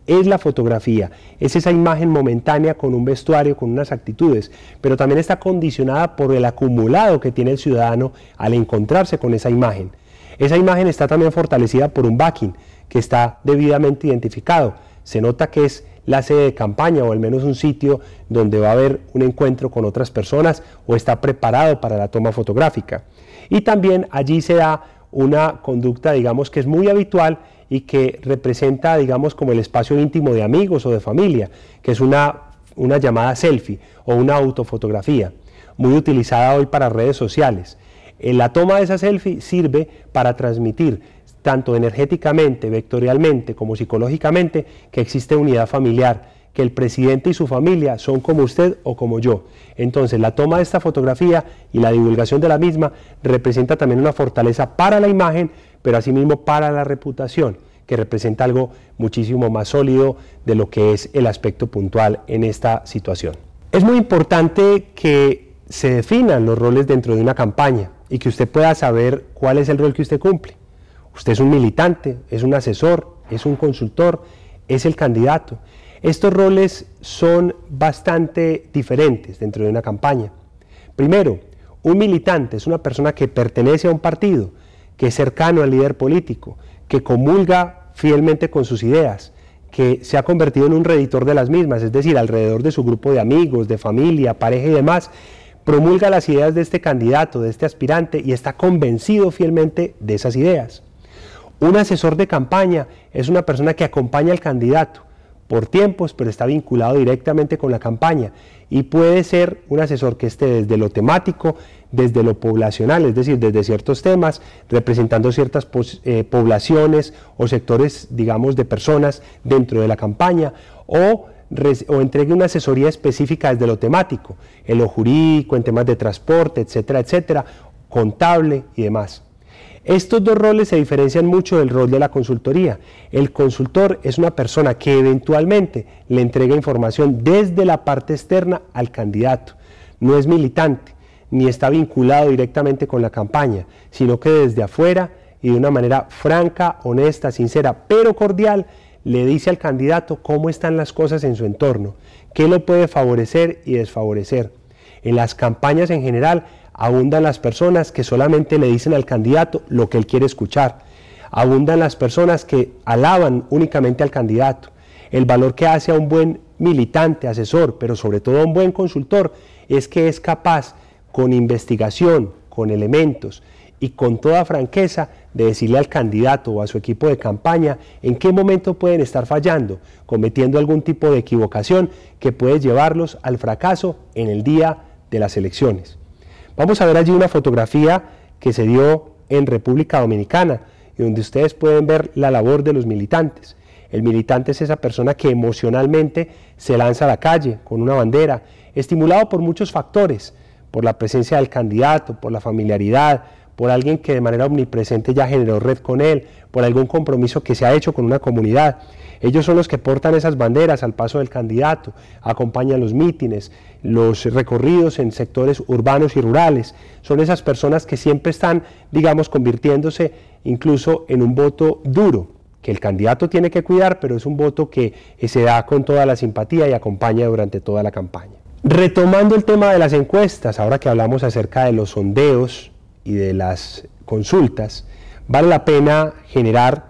S2: es la fotografía, es esa imagen momentánea con un vestuario, con unas actitudes, pero también está condicionada por el acumulado que tiene el ciudadano al encontrarse con esa imagen. Esa imagen está también fortalecida por un backing que está debidamente identificado. Se nota que es la sede de campaña o al menos un sitio donde va a haber un encuentro con otras personas o está preparado para la toma fotográfica. Y también allí se da una conducta, digamos, que es muy habitual y que representa, digamos, como el espacio íntimo de amigos o de familia, que es una llamada selfie o una autofotografía, muy utilizada hoy para redes sociales. La toma de esa selfie sirve para transmitir, tanto energéticamente, vectorialmente, como psicológicamente, que existe unidad familiar, que el presidente y su familia son como usted o como yo. Entonces, la toma de esta fotografía y la divulgación de la misma representa también una fortaleza para la imagen, pero asimismo para la reputación, que representa algo muchísimo más sólido de lo que es el aspecto puntual en esta situación. Es muy importante que se definan los roles dentro de una campaña y que usted pueda saber cuál es el rol que usted cumple. Usted es un militante, es un asesor, es un consultor, es el candidato. Estos roles son bastante diferentes dentro de una campaña. Primero, un militante es una persona que pertenece a un partido, que es cercano al líder político, que comulga fielmente con sus ideas, que se ha convertido en un reditor de las mismas, es decir, alrededor de su grupo de amigos, de familia, pareja y demás, promulga las ideas de este candidato, de este aspirante y está convencido fielmente de esas ideas. Un asesor de campaña es una persona que acompaña al candidato por tiempos, pero está vinculado directamente con la campaña y puede ser un asesor que esté desde lo temático, desde lo poblacional, es decir, desde ciertos temas, representando ciertas poblaciones o sectores, digamos, de personas dentro de la campaña, o entregue una asesoría específica desde lo temático, en lo jurídico, en temas de transporte, etcétera, etcétera, contable y demás. Estos dos roles se diferencian mucho del rol de la consultoría. El consultor es una persona que eventualmente le entrega información desde la parte externa al candidato. No es militante, ni está vinculado directamente con la campaña, sino que desde afuera y de una manera franca, honesta, sincera, pero cordial, le dice al candidato cómo están las cosas en su entorno, qué lo puede favorecer y desfavorecer. En las campañas en general abundan las personas que solamente le dicen al candidato lo que él quiere escuchar. Abundan las personas que alaban únicamente al candidato. El valor que hace a un buen militante, asesor, pero sobre todo a un buen consultor, es que es capaz, con investigación, con elementos y con toda franqueza, de decirle al candidato o a su equipo de campaña en qué momento pueden estar fallando, cometiendo algún tipo de equivocación que puede llevarlos al fracaso en el día de las elecciones. Vamos a ver allí una fotografía que se dio en República Dominicana y donde ustedes pueden ver la labor de los militantes. El militante es esa persona que emocionalmente se lanza a la calle con una bandera, estimulado por muchos factores, por la presencia del candidato, por la familiaridad, por alguien que de manera omnipresente ya generó red con él, por algún compromiso que se ha hecho con una comunidad. Ellos son los que portan esas banderas al paso del candidato, acompañan los mítines, los recorridos en sectores urbanos y rurales. Son esas personas que siempre están, digamos, convirtiéndose incluso en un voto duro, que el candidato tiene que cuidar, pero es un voto que se da con toda la simpatía y acompaña durante toda la campaña. Retomando el tema de las encuestas, ahora que hablamos acerca de los sondeos y de las consultas, vale la pena generar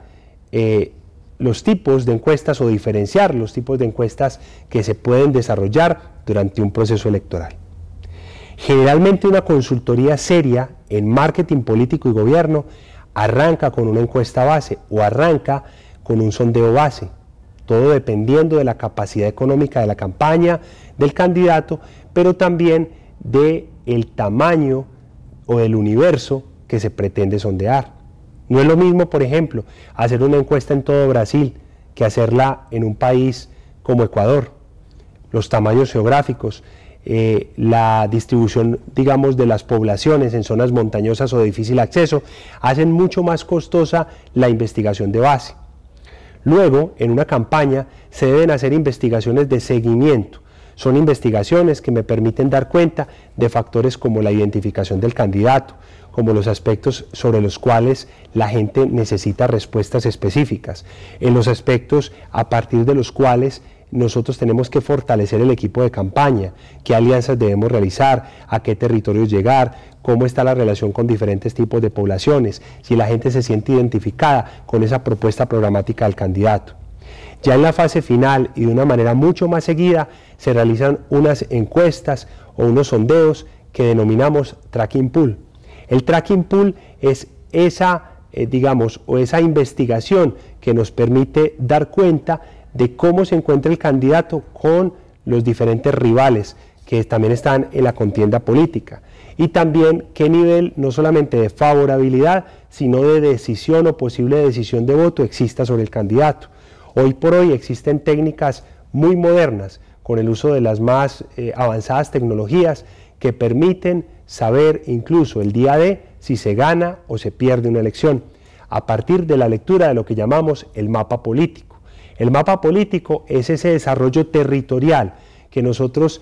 S2: los tipos de encuestas o diferenciar los tipos de encuestas que se pueden desarrollar durante un proceso electoral. Generalmente una consultoría seria en marketing político y gobierno arranca con una encuesta base o arranca con un sondeo base, todo dependiendo de la capacidad económica de la campaña, del candidato, pero también del tamaño o del universo que se pretende sondear. No es lo mismo, por ejemplo, hacer una encuesta en todo Brasil que hacerla en un país como Ecuador. Los tamaños geográficos, la distribución, digamos, de las poblaciones en zonas montañosas o de difícil acceso, hacen mucho más costosa la investigación de base. Luego, en una campaña, se deben hacer investigaciones de seguimiento Son investigaciones que me permiten dar cuenta de factores como la identificación del candidato, como los aspectos sobre los cuales la gente necesita respuestas específicas, en los aspectos a partir de los cuales nosotros tenemos que fortalecer el equipo de campaña, qué alianzas debemos realizar, a qué territorios llegar, cómo está la relación con diferentes tipos de poblaciones, si la gente se siente identificada con esa propuesta programática del candidato. Ya en la fase final y de una manera mucho más seguida se realizan unas encuestas o unos sondeos que denominamos tracking pool. El tracking pool es esa, esa investigación que nos permite dar cuenta de cómo se encuentra el candidato con los diferentes rivales que también están en la contienda política, y también qué nivel no solamente de favorabilidad, sino de decisión o posible decisión de voto exista sobre el candidato. Hoy por hoy existen técnicas muy modernas con el uso de las más avanzadas tecnologías que permiten saber incluso el día de si se gana o se pierde una elección, a partir de la lectura de lo que llamamos el mapa político. El mapa político es ese desarrollo territorial que nosotros,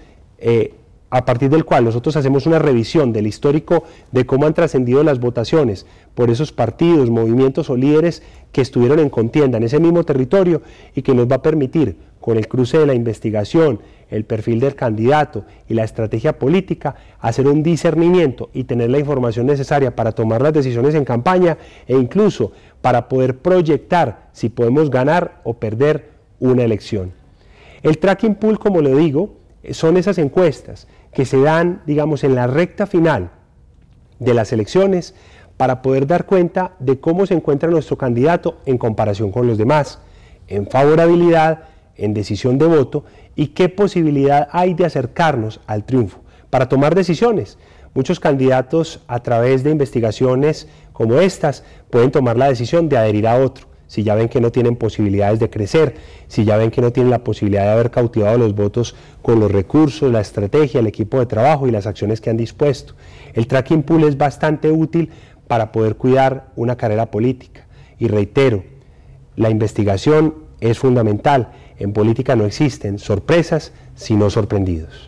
S2: a partir del cual nosotros hacemos una revisión del histórico de cómo han trascendido las votaciones por esos partidos, movimientos o líderes que estuvieron en contienda en ese mismo territorio, y que nos va a permitir, con el cruce de la investigación, el perfil del candidato y la estrategia política, hacer un discernimiento y tener la información necesaria para tomar las decisiones en campaña e incluso para poder proyectar si podemos ganar o perder una elección. El tracking pool, como le digo, son esas encuestas que se dan, en la recta final de las elecciones para poder dar cuenta de cómo se encuentra nuestro candidato en comparación con los demás, en favorabilidad, en decisión de voto, y qué posibilidad hay de acercarnos al triunfo para tomar decisiones. Muchos candidatos, a través de investigaciones como estas, pueden tomar la decisión de adherir a otro, si ya ven que no tienen posibilidades de crecer, si ya ven que no tienen la posibilidad de haber cautivado los votos con los recursos, la estrategia, el equipo de trabajo y las acciones que han dispuesto. El tracking pool es bastante útil para poder cuidar una carrera política. Y reitero, la investigación es fundamental. En política no existen sorpresas, sino sorprendidos.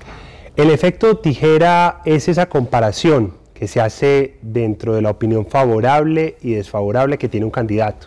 S2: El efecto tijera es esa comparación que se hace dentro de la opinión favorable y desfavorable que tiene un candidato.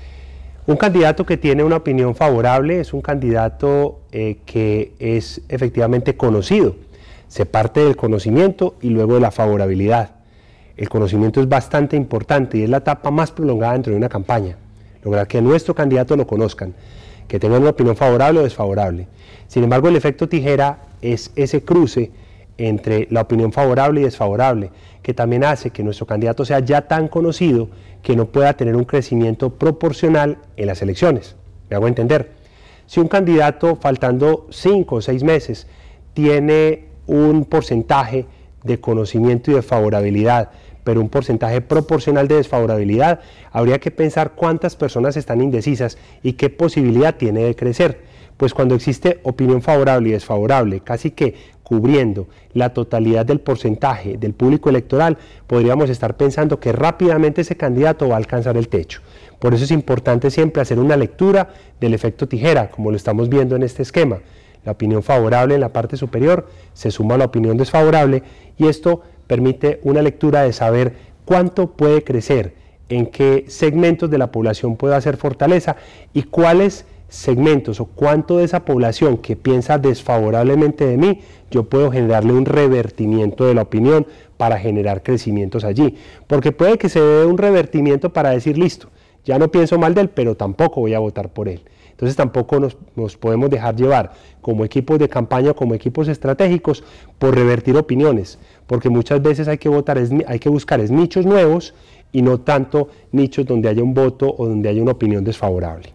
S2: Un candidato que tiene una opinión favorable es un candidato que es efectivamente conocido. Se parte del conocimiento y luego de la favorabilidad. El conocimiento es bastante importante y es la etapa más prolongada dentro de una campaña. Lograr que nuestro candidato lo conozcan, que tengan una opinión favorable o desfavorable. Sin embargo, el efecto tijera es ese cruce entre la opinión favorable y desfavorable, que también hace que nuestro candidato sea ya tan conocido que no pueda tener un crecimiento proporcional en las elecciones. ¿Me hago entender? Si un candidato, faltando 5 o 6 meses, tiene un porcentaje de conocimiento y de favorabilidad, pero un porcentaje proporcional de desfavorabilidad, habría que pensar cuántas personas están indecisas y qué posibilidad tiene de crecer. Pues cuando existe opinión favorable y desfavorable, casi que cubriendo la totalidad del porcentaje del público electoral, podríamos estar pensando que rápidamente ese candidato va a alcanzar el techo. Por eso es importante siempre hacer una lectura del efecto tijera, como lo estamos viendo en este esquema. La opinión favorable en la parte superior se suma a la opinión desfavorable, y esto permite una lectura de saber cuánto puede crecer, en qué segmentos de la población puede hacer fortaleza y cuáles segmentos o cuánto de esa población que piensa desfavorablemente de mí, yo puedo generarle un revertimiento de la opinión para generar crecimientos allí. Porque puede que se dé un revertimiento para decir, listo, ya no pienso mal de él, pero tampoco voy a votar por él. Entonces tampoco nos podemos dejar llevar como equipos de campaña o como equipos estratégicos por revertir opiniones, porque muchas veces hay que buscar nichos nuevos y no tanto nichos donde haya un voto o donde haya una opinión desfavorable.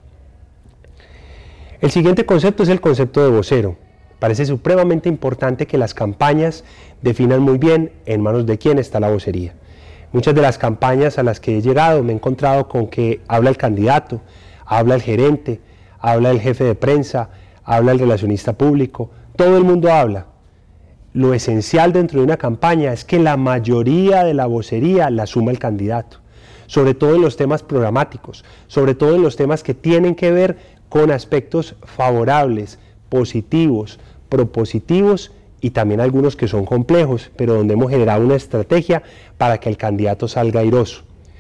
S2: El siguiente concepto es el concepto de vocero. Parece supremamente importante que las campañas definan muy bien en manos de quién está la vocería. Muchas de las campañas a las que he llegado me he encontrado con que habla el candidato, habla el gerente, habla el jefe de prensa, habla el relacionista público, todo el mundo habla. Lo esencial dentro de una campaña es que la mayoría de la vocería la asuma el candidato, sobre todo en los temas programáticos, sobre todo en los temas que tienen que ver con aspectos favorables, positivos, propositivos y también algunos que son complejos, pero donde hemos generado una estrategia para que el candidato salga airoso.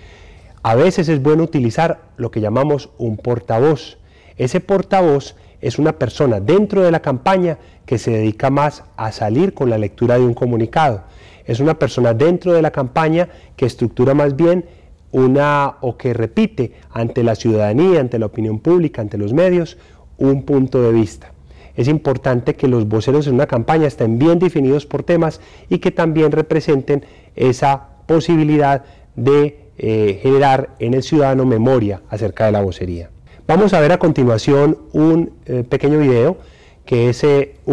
S2: A veces es bueno utilizar lo que llamamos un portavoz. Ese portavoz es una persona dentro de la campaña que se dedica más a salir con la lectura de un comunicado. Es una persona dentro de la campaña que estructura más bien o que repite ante la ciudadanía, ante la opinión pública, ante los medios, un punto de vista. Es importante que los voceros en una campaña estén bien definidos por temas y que también representen esa posibilidad de generar en el ciudadano memoria acerca de la vocería. Vamos a ver a continuación un pequeño video que es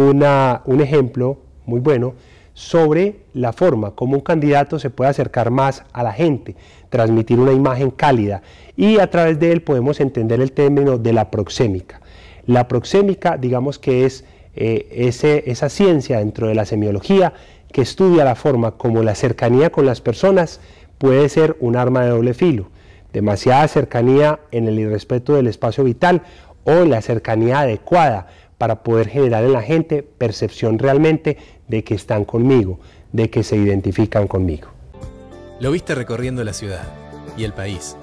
S2: un ejemplo muy bueno sobre la forma como un candidato se puede acercar más a la gente, transmitir una imagen cálida, y a través de él podemos entender el término de la proxémica. La proxémica, digamos que es esa ciencia dentro de la semiología que estudia la forma como la cercanía con las personas puede ser un arma de doble filo. Demasiada cercanía en el irrespeto del espacio vital o la cercanía adecuada para poder generar en la gente percepción realmente de que están conmigo, de que se identifican conmigo.
S3: Lo viste recorriendo la ciudad y el país,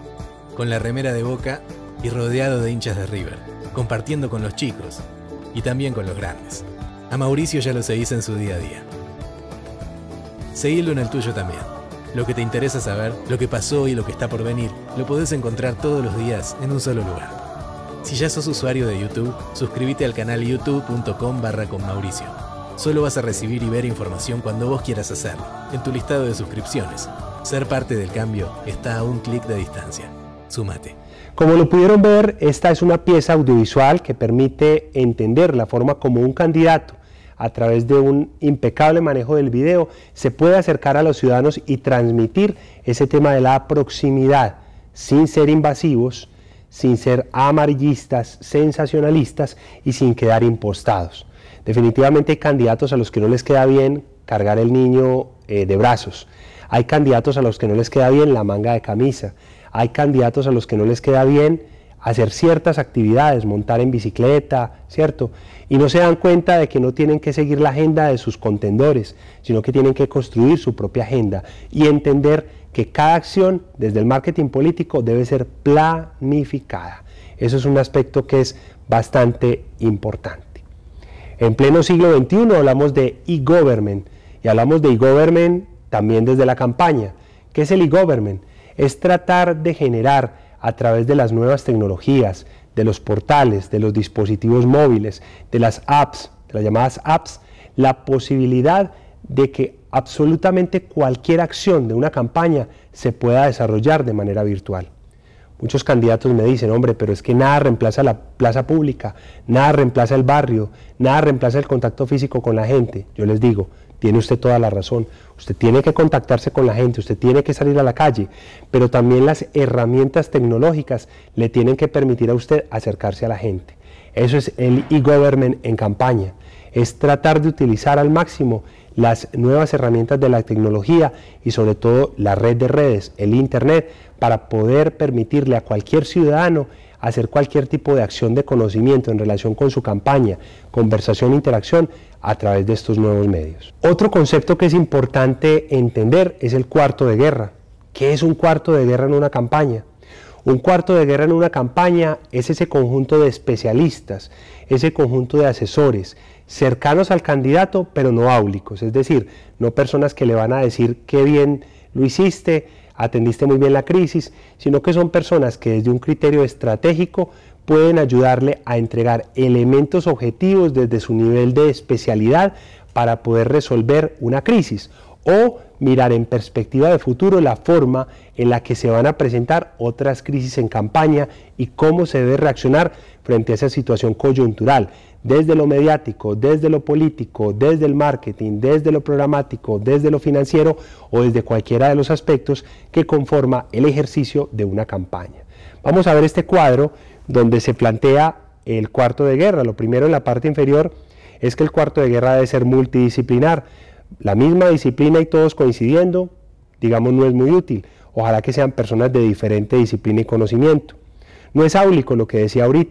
S3: con la remera de Boca y rodeado de hinchas de River, compartiendo con los chicos y también con los grandes. A Mauricio ya lo seguís en su día a día. Seguilo en el tuyo también. Lo que te interesa saber, lo que pasó y lo que está por venir, lo podés encontrar todos los días en un solo lugar. Si ya sos usuario de YouTube, suscríbete al canal youtube.com/conmauricio. Solo vas a recibir y ver información cuando vos quieras hacerlo, en tu listado de suscripciones. Ser parte del cambio está a un clic de distancia. Súmate.
S2: Como lo pudieron ver, esta es una pieza audiovisual que permite entender la forma como un candidato, a través de un impecable manejo del video, se puede acercar a los ciudadanos y transmitir ese tema de la proximidad, sin ser invasivos, sin ser amarillistas, sensacionalistas y sin quedar impostados. Definitivamente hay candidatos a los que no les queda bien cargar el niño de brazos, hay candidatos a los que no les queda bien la manga de camisa, hay candidatos a los que no les queda bien hacer ciertas actividades, montar en bicicleta, ¿cierto? Y no se dan cuenta de que no tienen que seguir la agenda de sus contendores, sino que tienen que construir su propia agenda y entender que cada acción desde el marketing político debe ser planificada. Eso es un aspecto que es bastante importante. En pleno siglo XXI hablamos de e-government y hablamos de e-government también desde la campaña. ¿Qué es el e-government? Es tratar de generar a través de las nuevas tecnologías, de los portales, de los dispositivos móviles, de las apps, de las llamadas apps, la posibilidad de que absolutamente cualquier acción de una campaña se pueda desarrollar de manera virtual. Muchos candidatos me dicen, hombre, pero es que nada reemplaza la plaza pública, nada reemplaza el barrio, nada reemplaza el contacto físico con la gente. Yo les digo, tiene usted toda la razón, usted tiene que contactarse con la gente, usted tiene que salir a la calle, pero también las herramientas tecnológicas le tienen que permitir a usted acercarse a la gente. Eso es el e-government en campaña, es tratar de utilizar al máximo las nuevas herramientas de la tecnología y sobre todo la red de redes, el internet, para poder permitirle a cualquier ciudadano hacer cualquier tipo de acción de conocimiento en relación con su campaña, conversación, interacción a través de estos nuevos medios. Otro concepto que es importante entender es el cuarto de guerra. ¿Qué es un cuarto de guerra en una campaña? Un cuarto de guerra en una campaña es ese conjunto de especialistas, ese conjunto de asesores, cercanos al candidato pero no áulicos, es decir, no personas que le van a decir qué bien lo hiciste, atendiste muy bien la crisis, sino que son personas que desde un criterio estratégico pueden ayudarle a entregar elementos objetivos desde su nivel de especialidad para poder resolver una crisis o mirar en perspectiva de futuro la forma en la que se van a presentar otras crisis en campaña y cómo se debe reaccionar frente a esa situación coyuntural, desde lo mediático, desde lo político, desde el marketing, desde lo programático, desde lo financiero o desde cualquiera de los aspectos que conforma el ejercicio de una campaña. Vamos a ver este cuadro donde se plantea el cuarto de guerra. Lo primero en la parte inferior es que el cuarto de guerra debe ser multidisciplinar. La misma disciplina y todos coincidiendo, digamos, no es muy útil. Ojalá que sean personas de diferente disciplina y conocimiento. No es áulico lo que decía ahorita.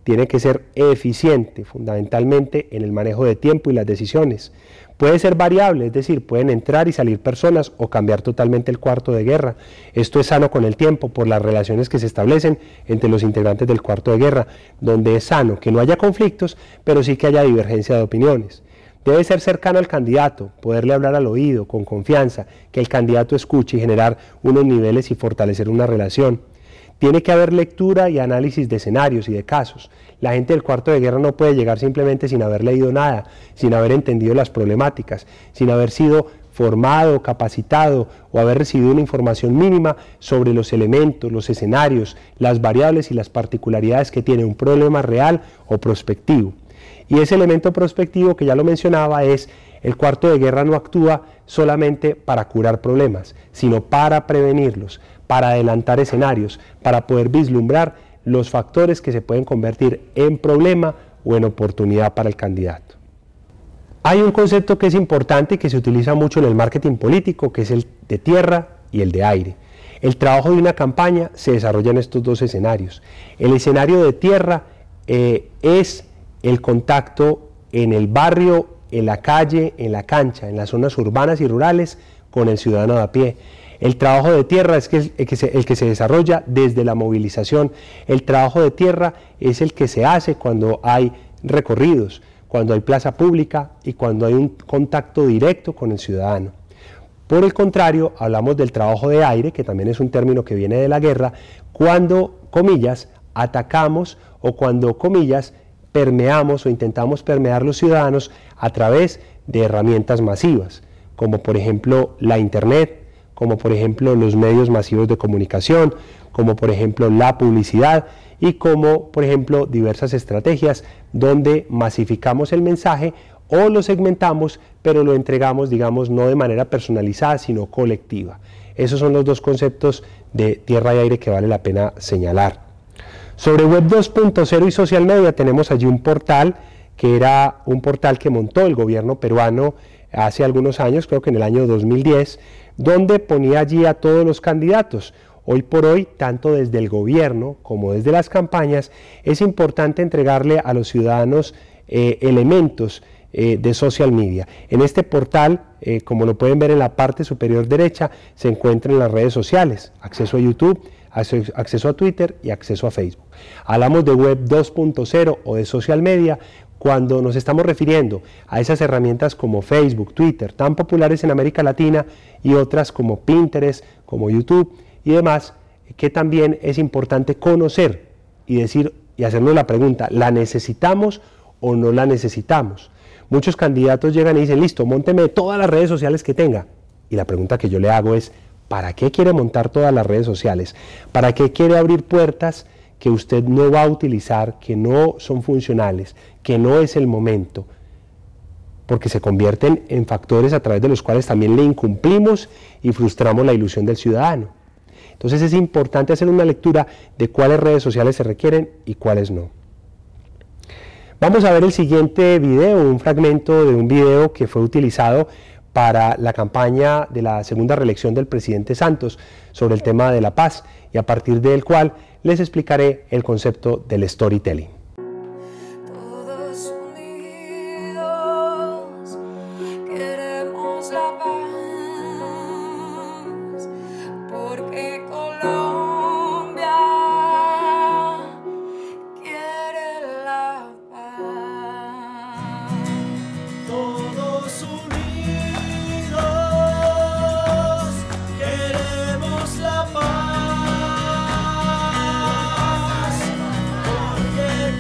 S2: tiene que ser eficiente, fundamentalmente en el manejo de tiempo y las decisiones. Puede ser variable, es decir, pueden entrar y salir personas o cambiar totalmente el cuarto de guerra. Esto es sano con el tiempo por las relaciones que se establecen entre los integrantes del cuarto de guerra, donde es sano que no haya conflictos, pero sí que haya divergencia de opiniones. Debe ser cercano al candidato, poderle hablar al oído, con confianza, que el candidato escuche y generar unos niveles y fortalecer una relación. Tiene que haber lectura y análisis de escenarios y de casos. La gente del cuarto de guerra no puede llegar simplemente sin haber leído nada, sin haber entendido las problemáticas, sin haber sido formado, capacitado o haber recibido una información mínima sobre los elementos, los escenarios, las variables y las particularidades que tiene un problema real o prospectivo. Y ese elemento prospectivo que ya lo mencionaba es: el cuarto de guerra no actúa solamente para curar problemas, sino para prevenirlos, para adelantar escenarios, para poder vislumbrar los factores que se pueden convertir en problema o en oportunidad para el candidato. Hay un concepto que es importante y que se utiliza mucho en el marketing político, que es el de tierra y el de aire. El trabajo de una campaña se desarrolla en estos dos escenarios. El escenario de tierra es el contacto en el barrio, en la calle, en la cancha, en las zonas urbanas y rurales con el ciudadano de a pie. El trabajo de tierra es el que se desarrolla desde la movilización. El trabajo de tierra es el que se hace cuando hay recorridos, cuando hay plaza pública y cuando hay un contacto directo con el ciudadano. Por el contrario, hablamos del trabajo de aire, que también es un término que viene de la guerra, cuando, comillas, atacamos o cuando, comillas, permeamos o intentamos permear los ciudadanos a través de herramientas masivas, como por ejemplo la Internet, como por ejemplo los medios masivos de comunicación, como por ejemplo la publicidad y como por ejemplo diversas estrategias donde masificamos el mensaje o lo segmentamos, pero lo entregamos, digamos, no de manera personalizada, sino colectiva. Esos son los dos conceptos de tierra y aire que vale la pena señalar. Sobre Web 2.0 y social media tenemos allí un portal que era un portal que montó el gobierno peruano hace algunos años, creo que en el año 2010, donde ponía allí a todos los candidatos. Hoy por hoy, tanto desde el gobierno como desde las campañas, es importante entregarle a los ciudadanos elementos de social media. En este portal, como lo pueden ver en la parte superior derecha, se encuentran las redes sociales, acceso a YouTube, acceso a Twitter y acceso a Facebook. Hablamos de Web 2.0 o de social media cuando nos estamos refiriendo a esas herramientas como Facebook, Twitter, tan populares en América Latina, y otras como Pinterest, como YouTube y demás, que también es importante conocer y decir y hacernos la pregunta: ¿la necesitamos o no la necesitamos? Muchos candidatos llegan y dicen: listo, mónteme todas las redes sociales que tenga. Y la pregunta que yo le hago es: ¿para qué quiere montar todas las redes sociales? ¿Para qué quiere abrir puertas que usted no va a utilizar, que no son funcionales, que no es el momento? Porque se convierten en factores a través de los cuales también le incumplimos y frustramos la ilusión del ciudadano. Entonces es importante hacer una lectura de cuáles redes sociales se requieren y cuáles no. Vamos a ver el siguiente video, un fragmento de un video que fue utilizado para la campaña de la segunda reelección del presidente Santos sobre el tema de la paz, y a partir del cual les explicaré el concepto del storytelling.
S4: Todos unidos queremos la paz, porque Colombia quiere la paz. Todos unidos queremos la paz, porque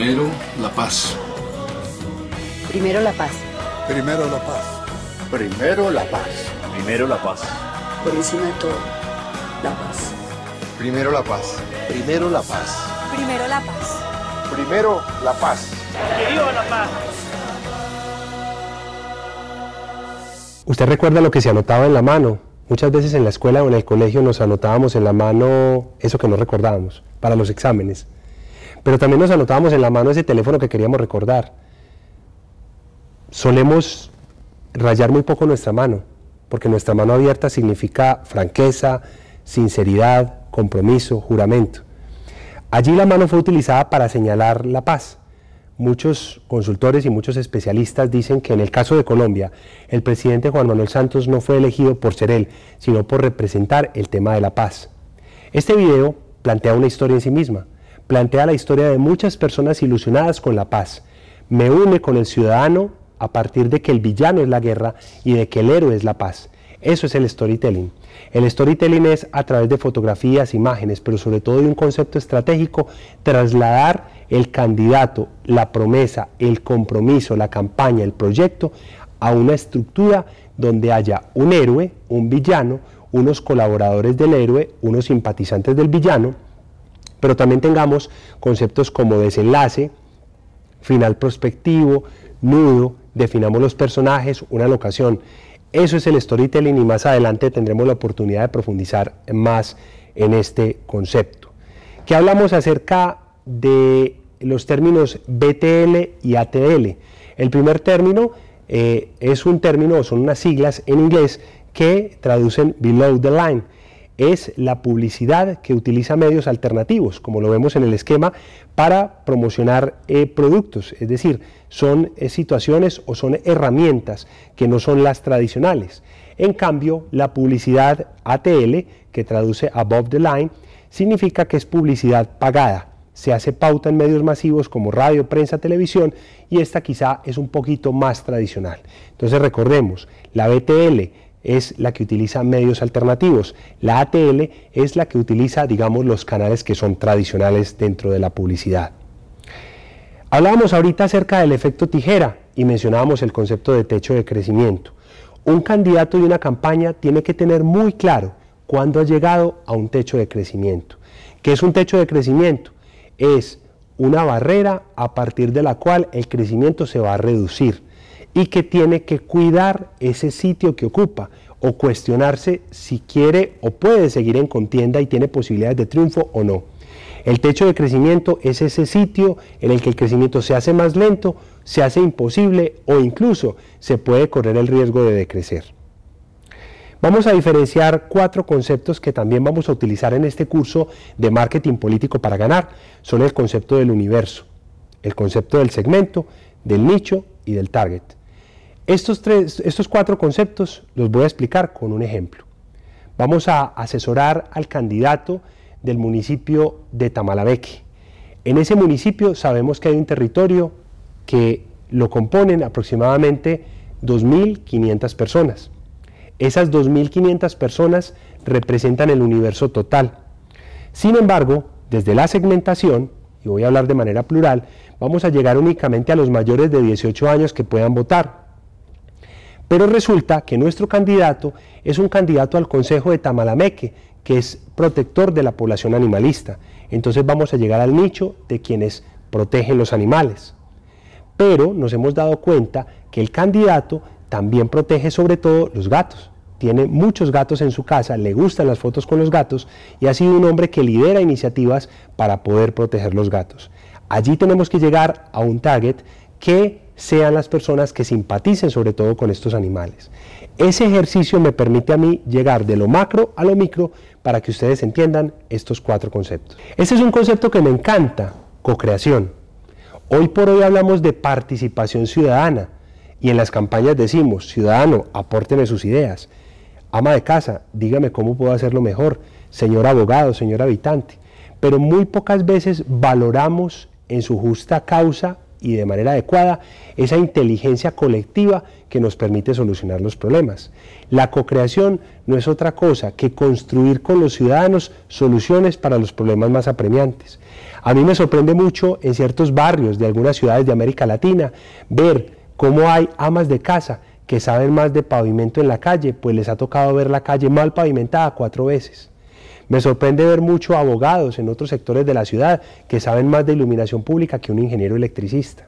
S5: Primero, la paz.
S6: Primero la paz.
S7: Primero la paz.
S8: Primero la paz.
S9: Primero la paz.
S6: Por encima de todo, la paz.
S8: Primero la paz.
S9: Primero la paz.
S4: Primero la paz.
S8: Primero la paz.
S9: ¡Que viva la paz!
S2: ¿Usted recuerda lo que se anotaba en la mano? Muchas veces en la escuela o en el colegio nos anotábamos en la mano eso que no recordábamos para los exámenes. Pero también nos anotábamos en la mano ese teléfono que queríamos recordar. Solemos rayar muy poco nuestra mano, porque nuestra mano abierta significa franqueza, sinceridad, compromiso, juramento. Allí la mano fue utilizada para señalar la paz. Muchos consultores y muchos especialistas dicen que en el caso de Colombia, el presidente Juan Manuel Santos no fue elegido por ser él, sino por representar el tema de la paz. Este video plantea una historia en sí misma, plantea la historia de muchas personas ilusionadas con la paz. Me une con el ciudadano a partir de que el villano es la guerra y de que el héroe es la paz. Eso es el storytelling. El storytelling es, a través de fotografías, imágenes, pero sobre todo de un concepto estratégico, trasladar el candidato, la promesa, el compromiso, la campaña, el proyecto, a una estructura donde haya un héroe, un villano, unos colaboradores del héroe, unos simpatizantes del villano, pero también tengamos conceptos como desenlace, final prospectivo, nudo, definamos los personajes, una locación. Eso es el storytelling y más adelante tendremos la oportunidad de profundizar más en este concepto. ¿Qué hablamos acerca de los términos BTL y ATL? El primer término es un término, son unas siglas en inglés que traducen below the line. Es la publicidad que utiliza medios alternativos, como lo vemos en el esquema, para promocionar productos, es decir, son situaciones o son herramientas que no son las tradicionales. En cambio, la publicidad ATL, que traduce above the line, significa que es publicidad pagada. Se hace pauta en medios masivos como radio, prensa, televisión, y esta quizá es un poquito más tradicional. Entonces recordemos, la BTL es la que utiliza medios alternativos, la ATL es la que utiliza, digamos, los canales que son tradicionales dentro de la publicidad. Hablábamos ahorita acerca del efecto tijera y mencionábamos el concepto de techo de crecimiento. Un candidato y una campaña tiene que tener muy claro cuándo ha llegado a un techo de crecimiento. ¿Qué es un techo de crecimiento? Es una barrera a partir de la cual el crecimiento se va a reducir y que tiene que cuidar ese sitio que ocupa o cuestionarse si quiere o puede seguir en contienda y tiene posibilidades de triunfo o no. El techo de crecimiento es ese sitio en el que el crecimiento se hace más lento, se hace imposible o incluso se puede correr el riesgo de decrecer. Vamos a diferenciar 4 conceptos que también vamos a utilizar en este curso de marketing político para ganar. Son el concepto del universo, el concepto del segmento, del nicho y del target. Estos 4 conceptos los voy a explicar con un ejemplo. Vamos a asesorar al candidato del municipio de Tamalabeque. En ese municipio sabemos que hay un territorio que lo componen aproximadamente 2.500 personas. Esas 2.500 personas representan el universo total. Sin embargo, desde la segmentación, y voy a hablar de manera plural, vamos a llegar únicamente a los mayores de 18 años que puedan votar. Pero resulta que nuestro candidato es un candidato al Consejo de Tamalameque, que es protector de la población animalista. Entonces vamos a llegar al nicho de quienes protegen los animales. Pero nos hemos dado cuenta que el candidato también protege sobre todo los gatos. Tiene muchos gatos en su casa, le gustan las fotos con los gatos y ha sido un hombre que lidera iniciativas para poder proteger los gatos. Allí tenemos que llegar a un target que sean las personas que simpaticen sobre todo con estos animales. Ese ejercicio me permite a mí llegar de lo macro a lo micro para que ustedes entiendan estos 4 conceptos. Este es un concepto que me encanta, cocreación. Hoy por hoy hablamos de participación ciudadana y en las campañas decimos, ciudadano, apórteme sus ideas. Ama de casa, dígame cómo puedo hacerlo mejor. Señor abogado, señor habitante. Pero muy pocas veces valoramos en su justa causa y de manera adecuada esa inteligencia colectiva que nos permite solucionar los problemas. La cocreación no es otra cosa que construir con los ciudadanos soluciones para los problemas más apremiantes. A mí me sorprende mucho en ciertos barrios de algunas ciudades de América Latina ver cómo hay amas de casa que saben más de pavimento en la calle, pues les ha tocado ver la calle mal pavimentada 4 veces. Me sorprende ver muchos abogados en otros sectores de la ciudad que saben más de iluminación pública que un ingeniero electricista.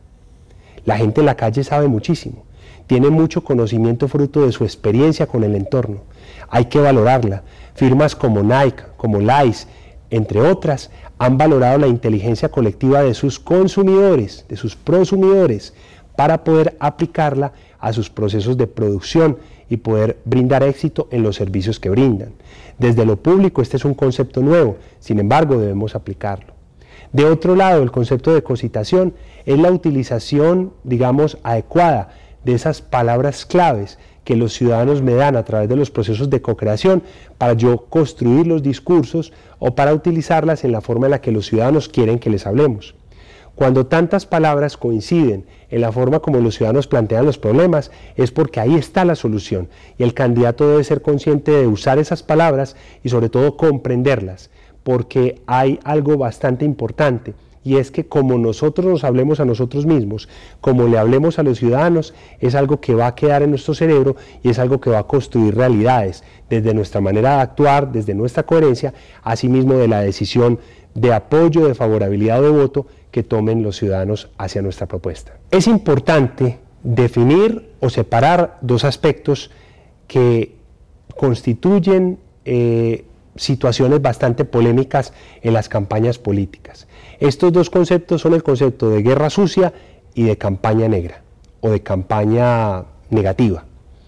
S2: La gente en la calle sabe muchísimo, tiene mucho conocimiento fruto de su experiencia con el entorno. Hay que valorarla. Firmas como Nike, como Levi's, entre otras, han valorado la inteligencia colectiva de sus consumidores, de sus prosumidores, para poder aplicarla a sus procesos de producción y poder brindar éxito en los servicios que brindan. Desde lo público este es un concepto nuevo, sin embargo debemos aplicarlo. De otro lado, el concepto de cocitación es la utilización, digamos, adecuada de esas palabras claves que los ciudadanos me dan a través de los procesos de cocreación para yo construir los discursos o para utilizarlas en la forma en la que los ciudadanos quieren que les hablemos. Cuando tantas palabras coinciden en la forma como los ciudadanos plantean los problemas, es porque ahí está la solución y el candidato debe ser consciente de usar esas palabras y sobre todo comprenderlas, porque hay algo bastante importante y es que como nosotros nos hablemos a nosotros mismos, como le hablemos a los ciudadanos, es algo que va a quedar en nuestro cerebro y es algo que va a construir realidades, desde nuestra manera de actuar, desde nuestra coherencia, asimismo de la decisión de apoyo, de favorabilidad o de voto que tomen los ciudadanos hacia nuestra propuesta. Es importante definir o separar 2 aspectos que constituyen situaciones bastante polémicas en las campañas políticas. Estos 2 conceptos son el concepto de guerra sucia y de campaña negra o de campaña negativa.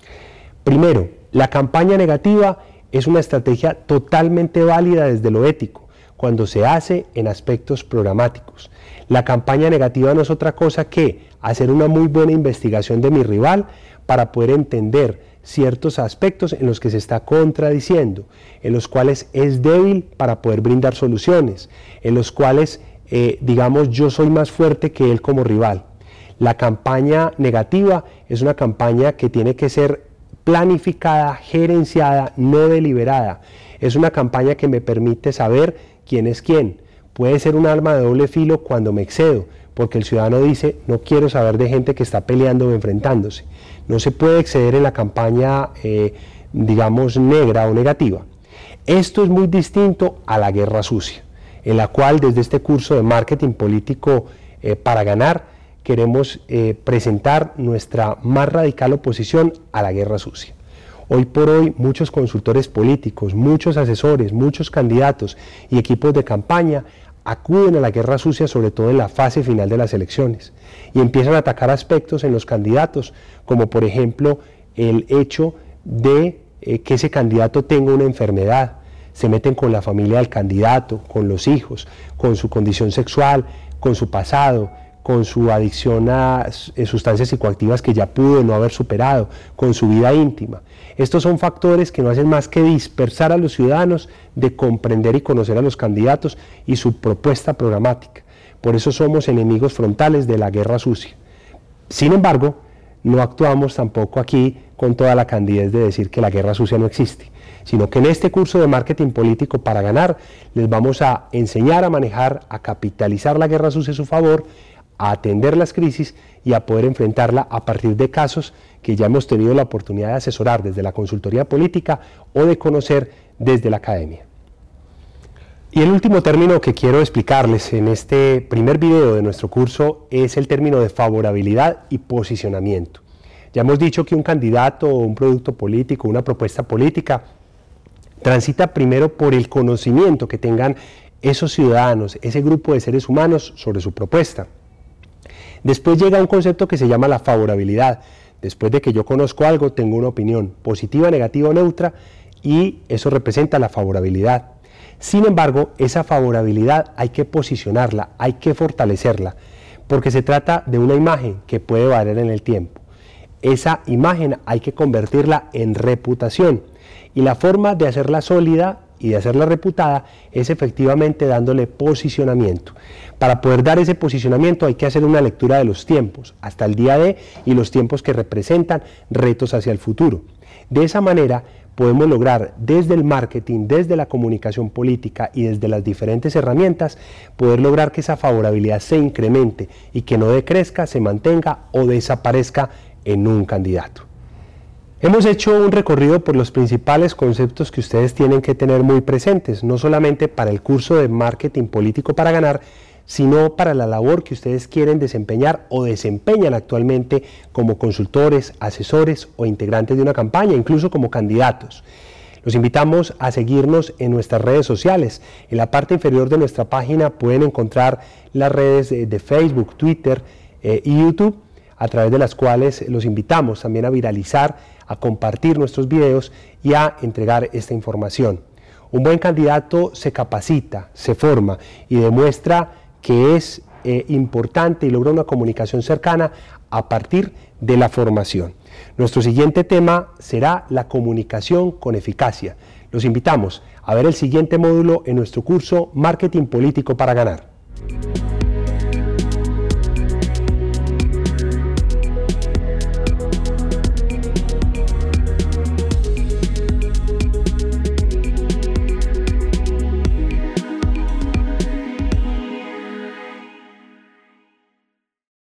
S2: Primero, la campaña negativa es una estrategia totalmente válida desde lo ético, cuando se hace en aspectos programáticos. La campaña negativa no es otra cosa que hacer una muy buena investigación de mi rival para poder entender ciertos aspectos en los que se está contradiciendo, en los cuales es débil para poder brindar soluciones, en los cuales, digamos, yo soy más fuerte que él como rival. La campaña negativa es una campaña que tiene que ser planificada, gerenciada, no deliberada. Es una campaña que me permite saber quién es quién. Puede ser un arma de doble filo cuando me excedo, porque el ciudadano dice, no quiero saber de gente que está peleando o enfrentándose. No se puede exceder en la campaña, digamos, negra o negativa. Esto es muy distinto a la guerra sucia, en la cual desde este curso de marketing político para ganar, queremos presentar nuestra más radical oposición a la guerra sucia. Hoy por hoy muchos consultores políticos, muchos asesores, muchos candidatos y equipos de campaña acuden a la guerra sucia, sobre todo en la fase final de las elecciones, y empiezan a atacar aspectos en los candidatos, como por ejemplo el hecho de que ese candidato tenga una enfermedad. Se meten con la familia del candidato, con los hijos, con su condición sexual, con su pasado, con su adicción a sustancias psicoactivas que ya pudo no haber superado, con su vida íntima. Estos son factores que no hacen más que dispersar a los ciudadanos de comprender y conocer a los candidatos y su propuesta programática. Por eso somos enemigos frontales de la guerra sucia. Sin embargo, no actuamos tampoco aquí con toda la candidez de decir que la guerra sucia no existe, sino que en este curso de marketing político para ganar les vamos a enseñar a manejar, a capitalizar la guerra sucia a su favor, a atender las crisis y a poder enfrentarla a partir de casos que ya hemos tenido la oportunidad de asesorar desde la consultoría política o de conocer desde la academia. Y el último término que quiero explicarles en este primer video de nuestro curso es el término de favorabilidad y posicionamiento. Ya hemos dicho que un candidato o un producto político, una propuesta política, transita primero por el conocimiento que tengan esos ciudadanos, ese grupo de seres humanos sobre su propuesta. Después llega un concepto que se llama la favorabilidad. Después de que yo conozco algo, tengo una opinión positiva, negativa o neutra, y eso representa la favorabilidad. Sin embargo, esa favorabilidad hay que posicionarla, hay que fortalecerla, porque se trata de una imagen que puede variar en el tiempo. Esa imagen hay que convertirla en reputación, y la forma de hacerla sólida y de hacerla reputada es efectivamente dándole posicionamiento. Para poder dar ese posicionamiento hay que hacer una lectura de los tiempos, hasta el día de y los tiempos que representan retos hacia el futuro. De esa manera podemos lograr desde el marketing, desde la comunicación política y desde las diferentes herramientas, poder lograr que esa favorabilidad se incremente y que no decrezca, se mantenga o desaparezca en un candidato. Hemos hecho un recorrido por los principales conceptos que ustedes tienen que tener muy presentes, no solamente para el curso de marketing político para ganar, sino para la labor que ustedes quieren desempeñar o desempeñan actualmente como consultores, asesores o integrantes de una campaña, incluso como candidatos. Los invitamos a seguirnos en nuestras redes sociales. En la parte inferior de nuestra página pueden encontrar las redes de Facebook, Twitter y YouTube, a través de las cuales los invitamos también a viralizar, a compartir nuestros videos y a entregar esta información. Un buen candidato se capacita, se forma y demuestra que es importante y logra una comunicación cercana a partir de la formación. Nuestro siguiente tema será la comunicación con eficacia. Los invitamos a ver el siguiente módulo en nuestro curso Marketing Político para Ganar.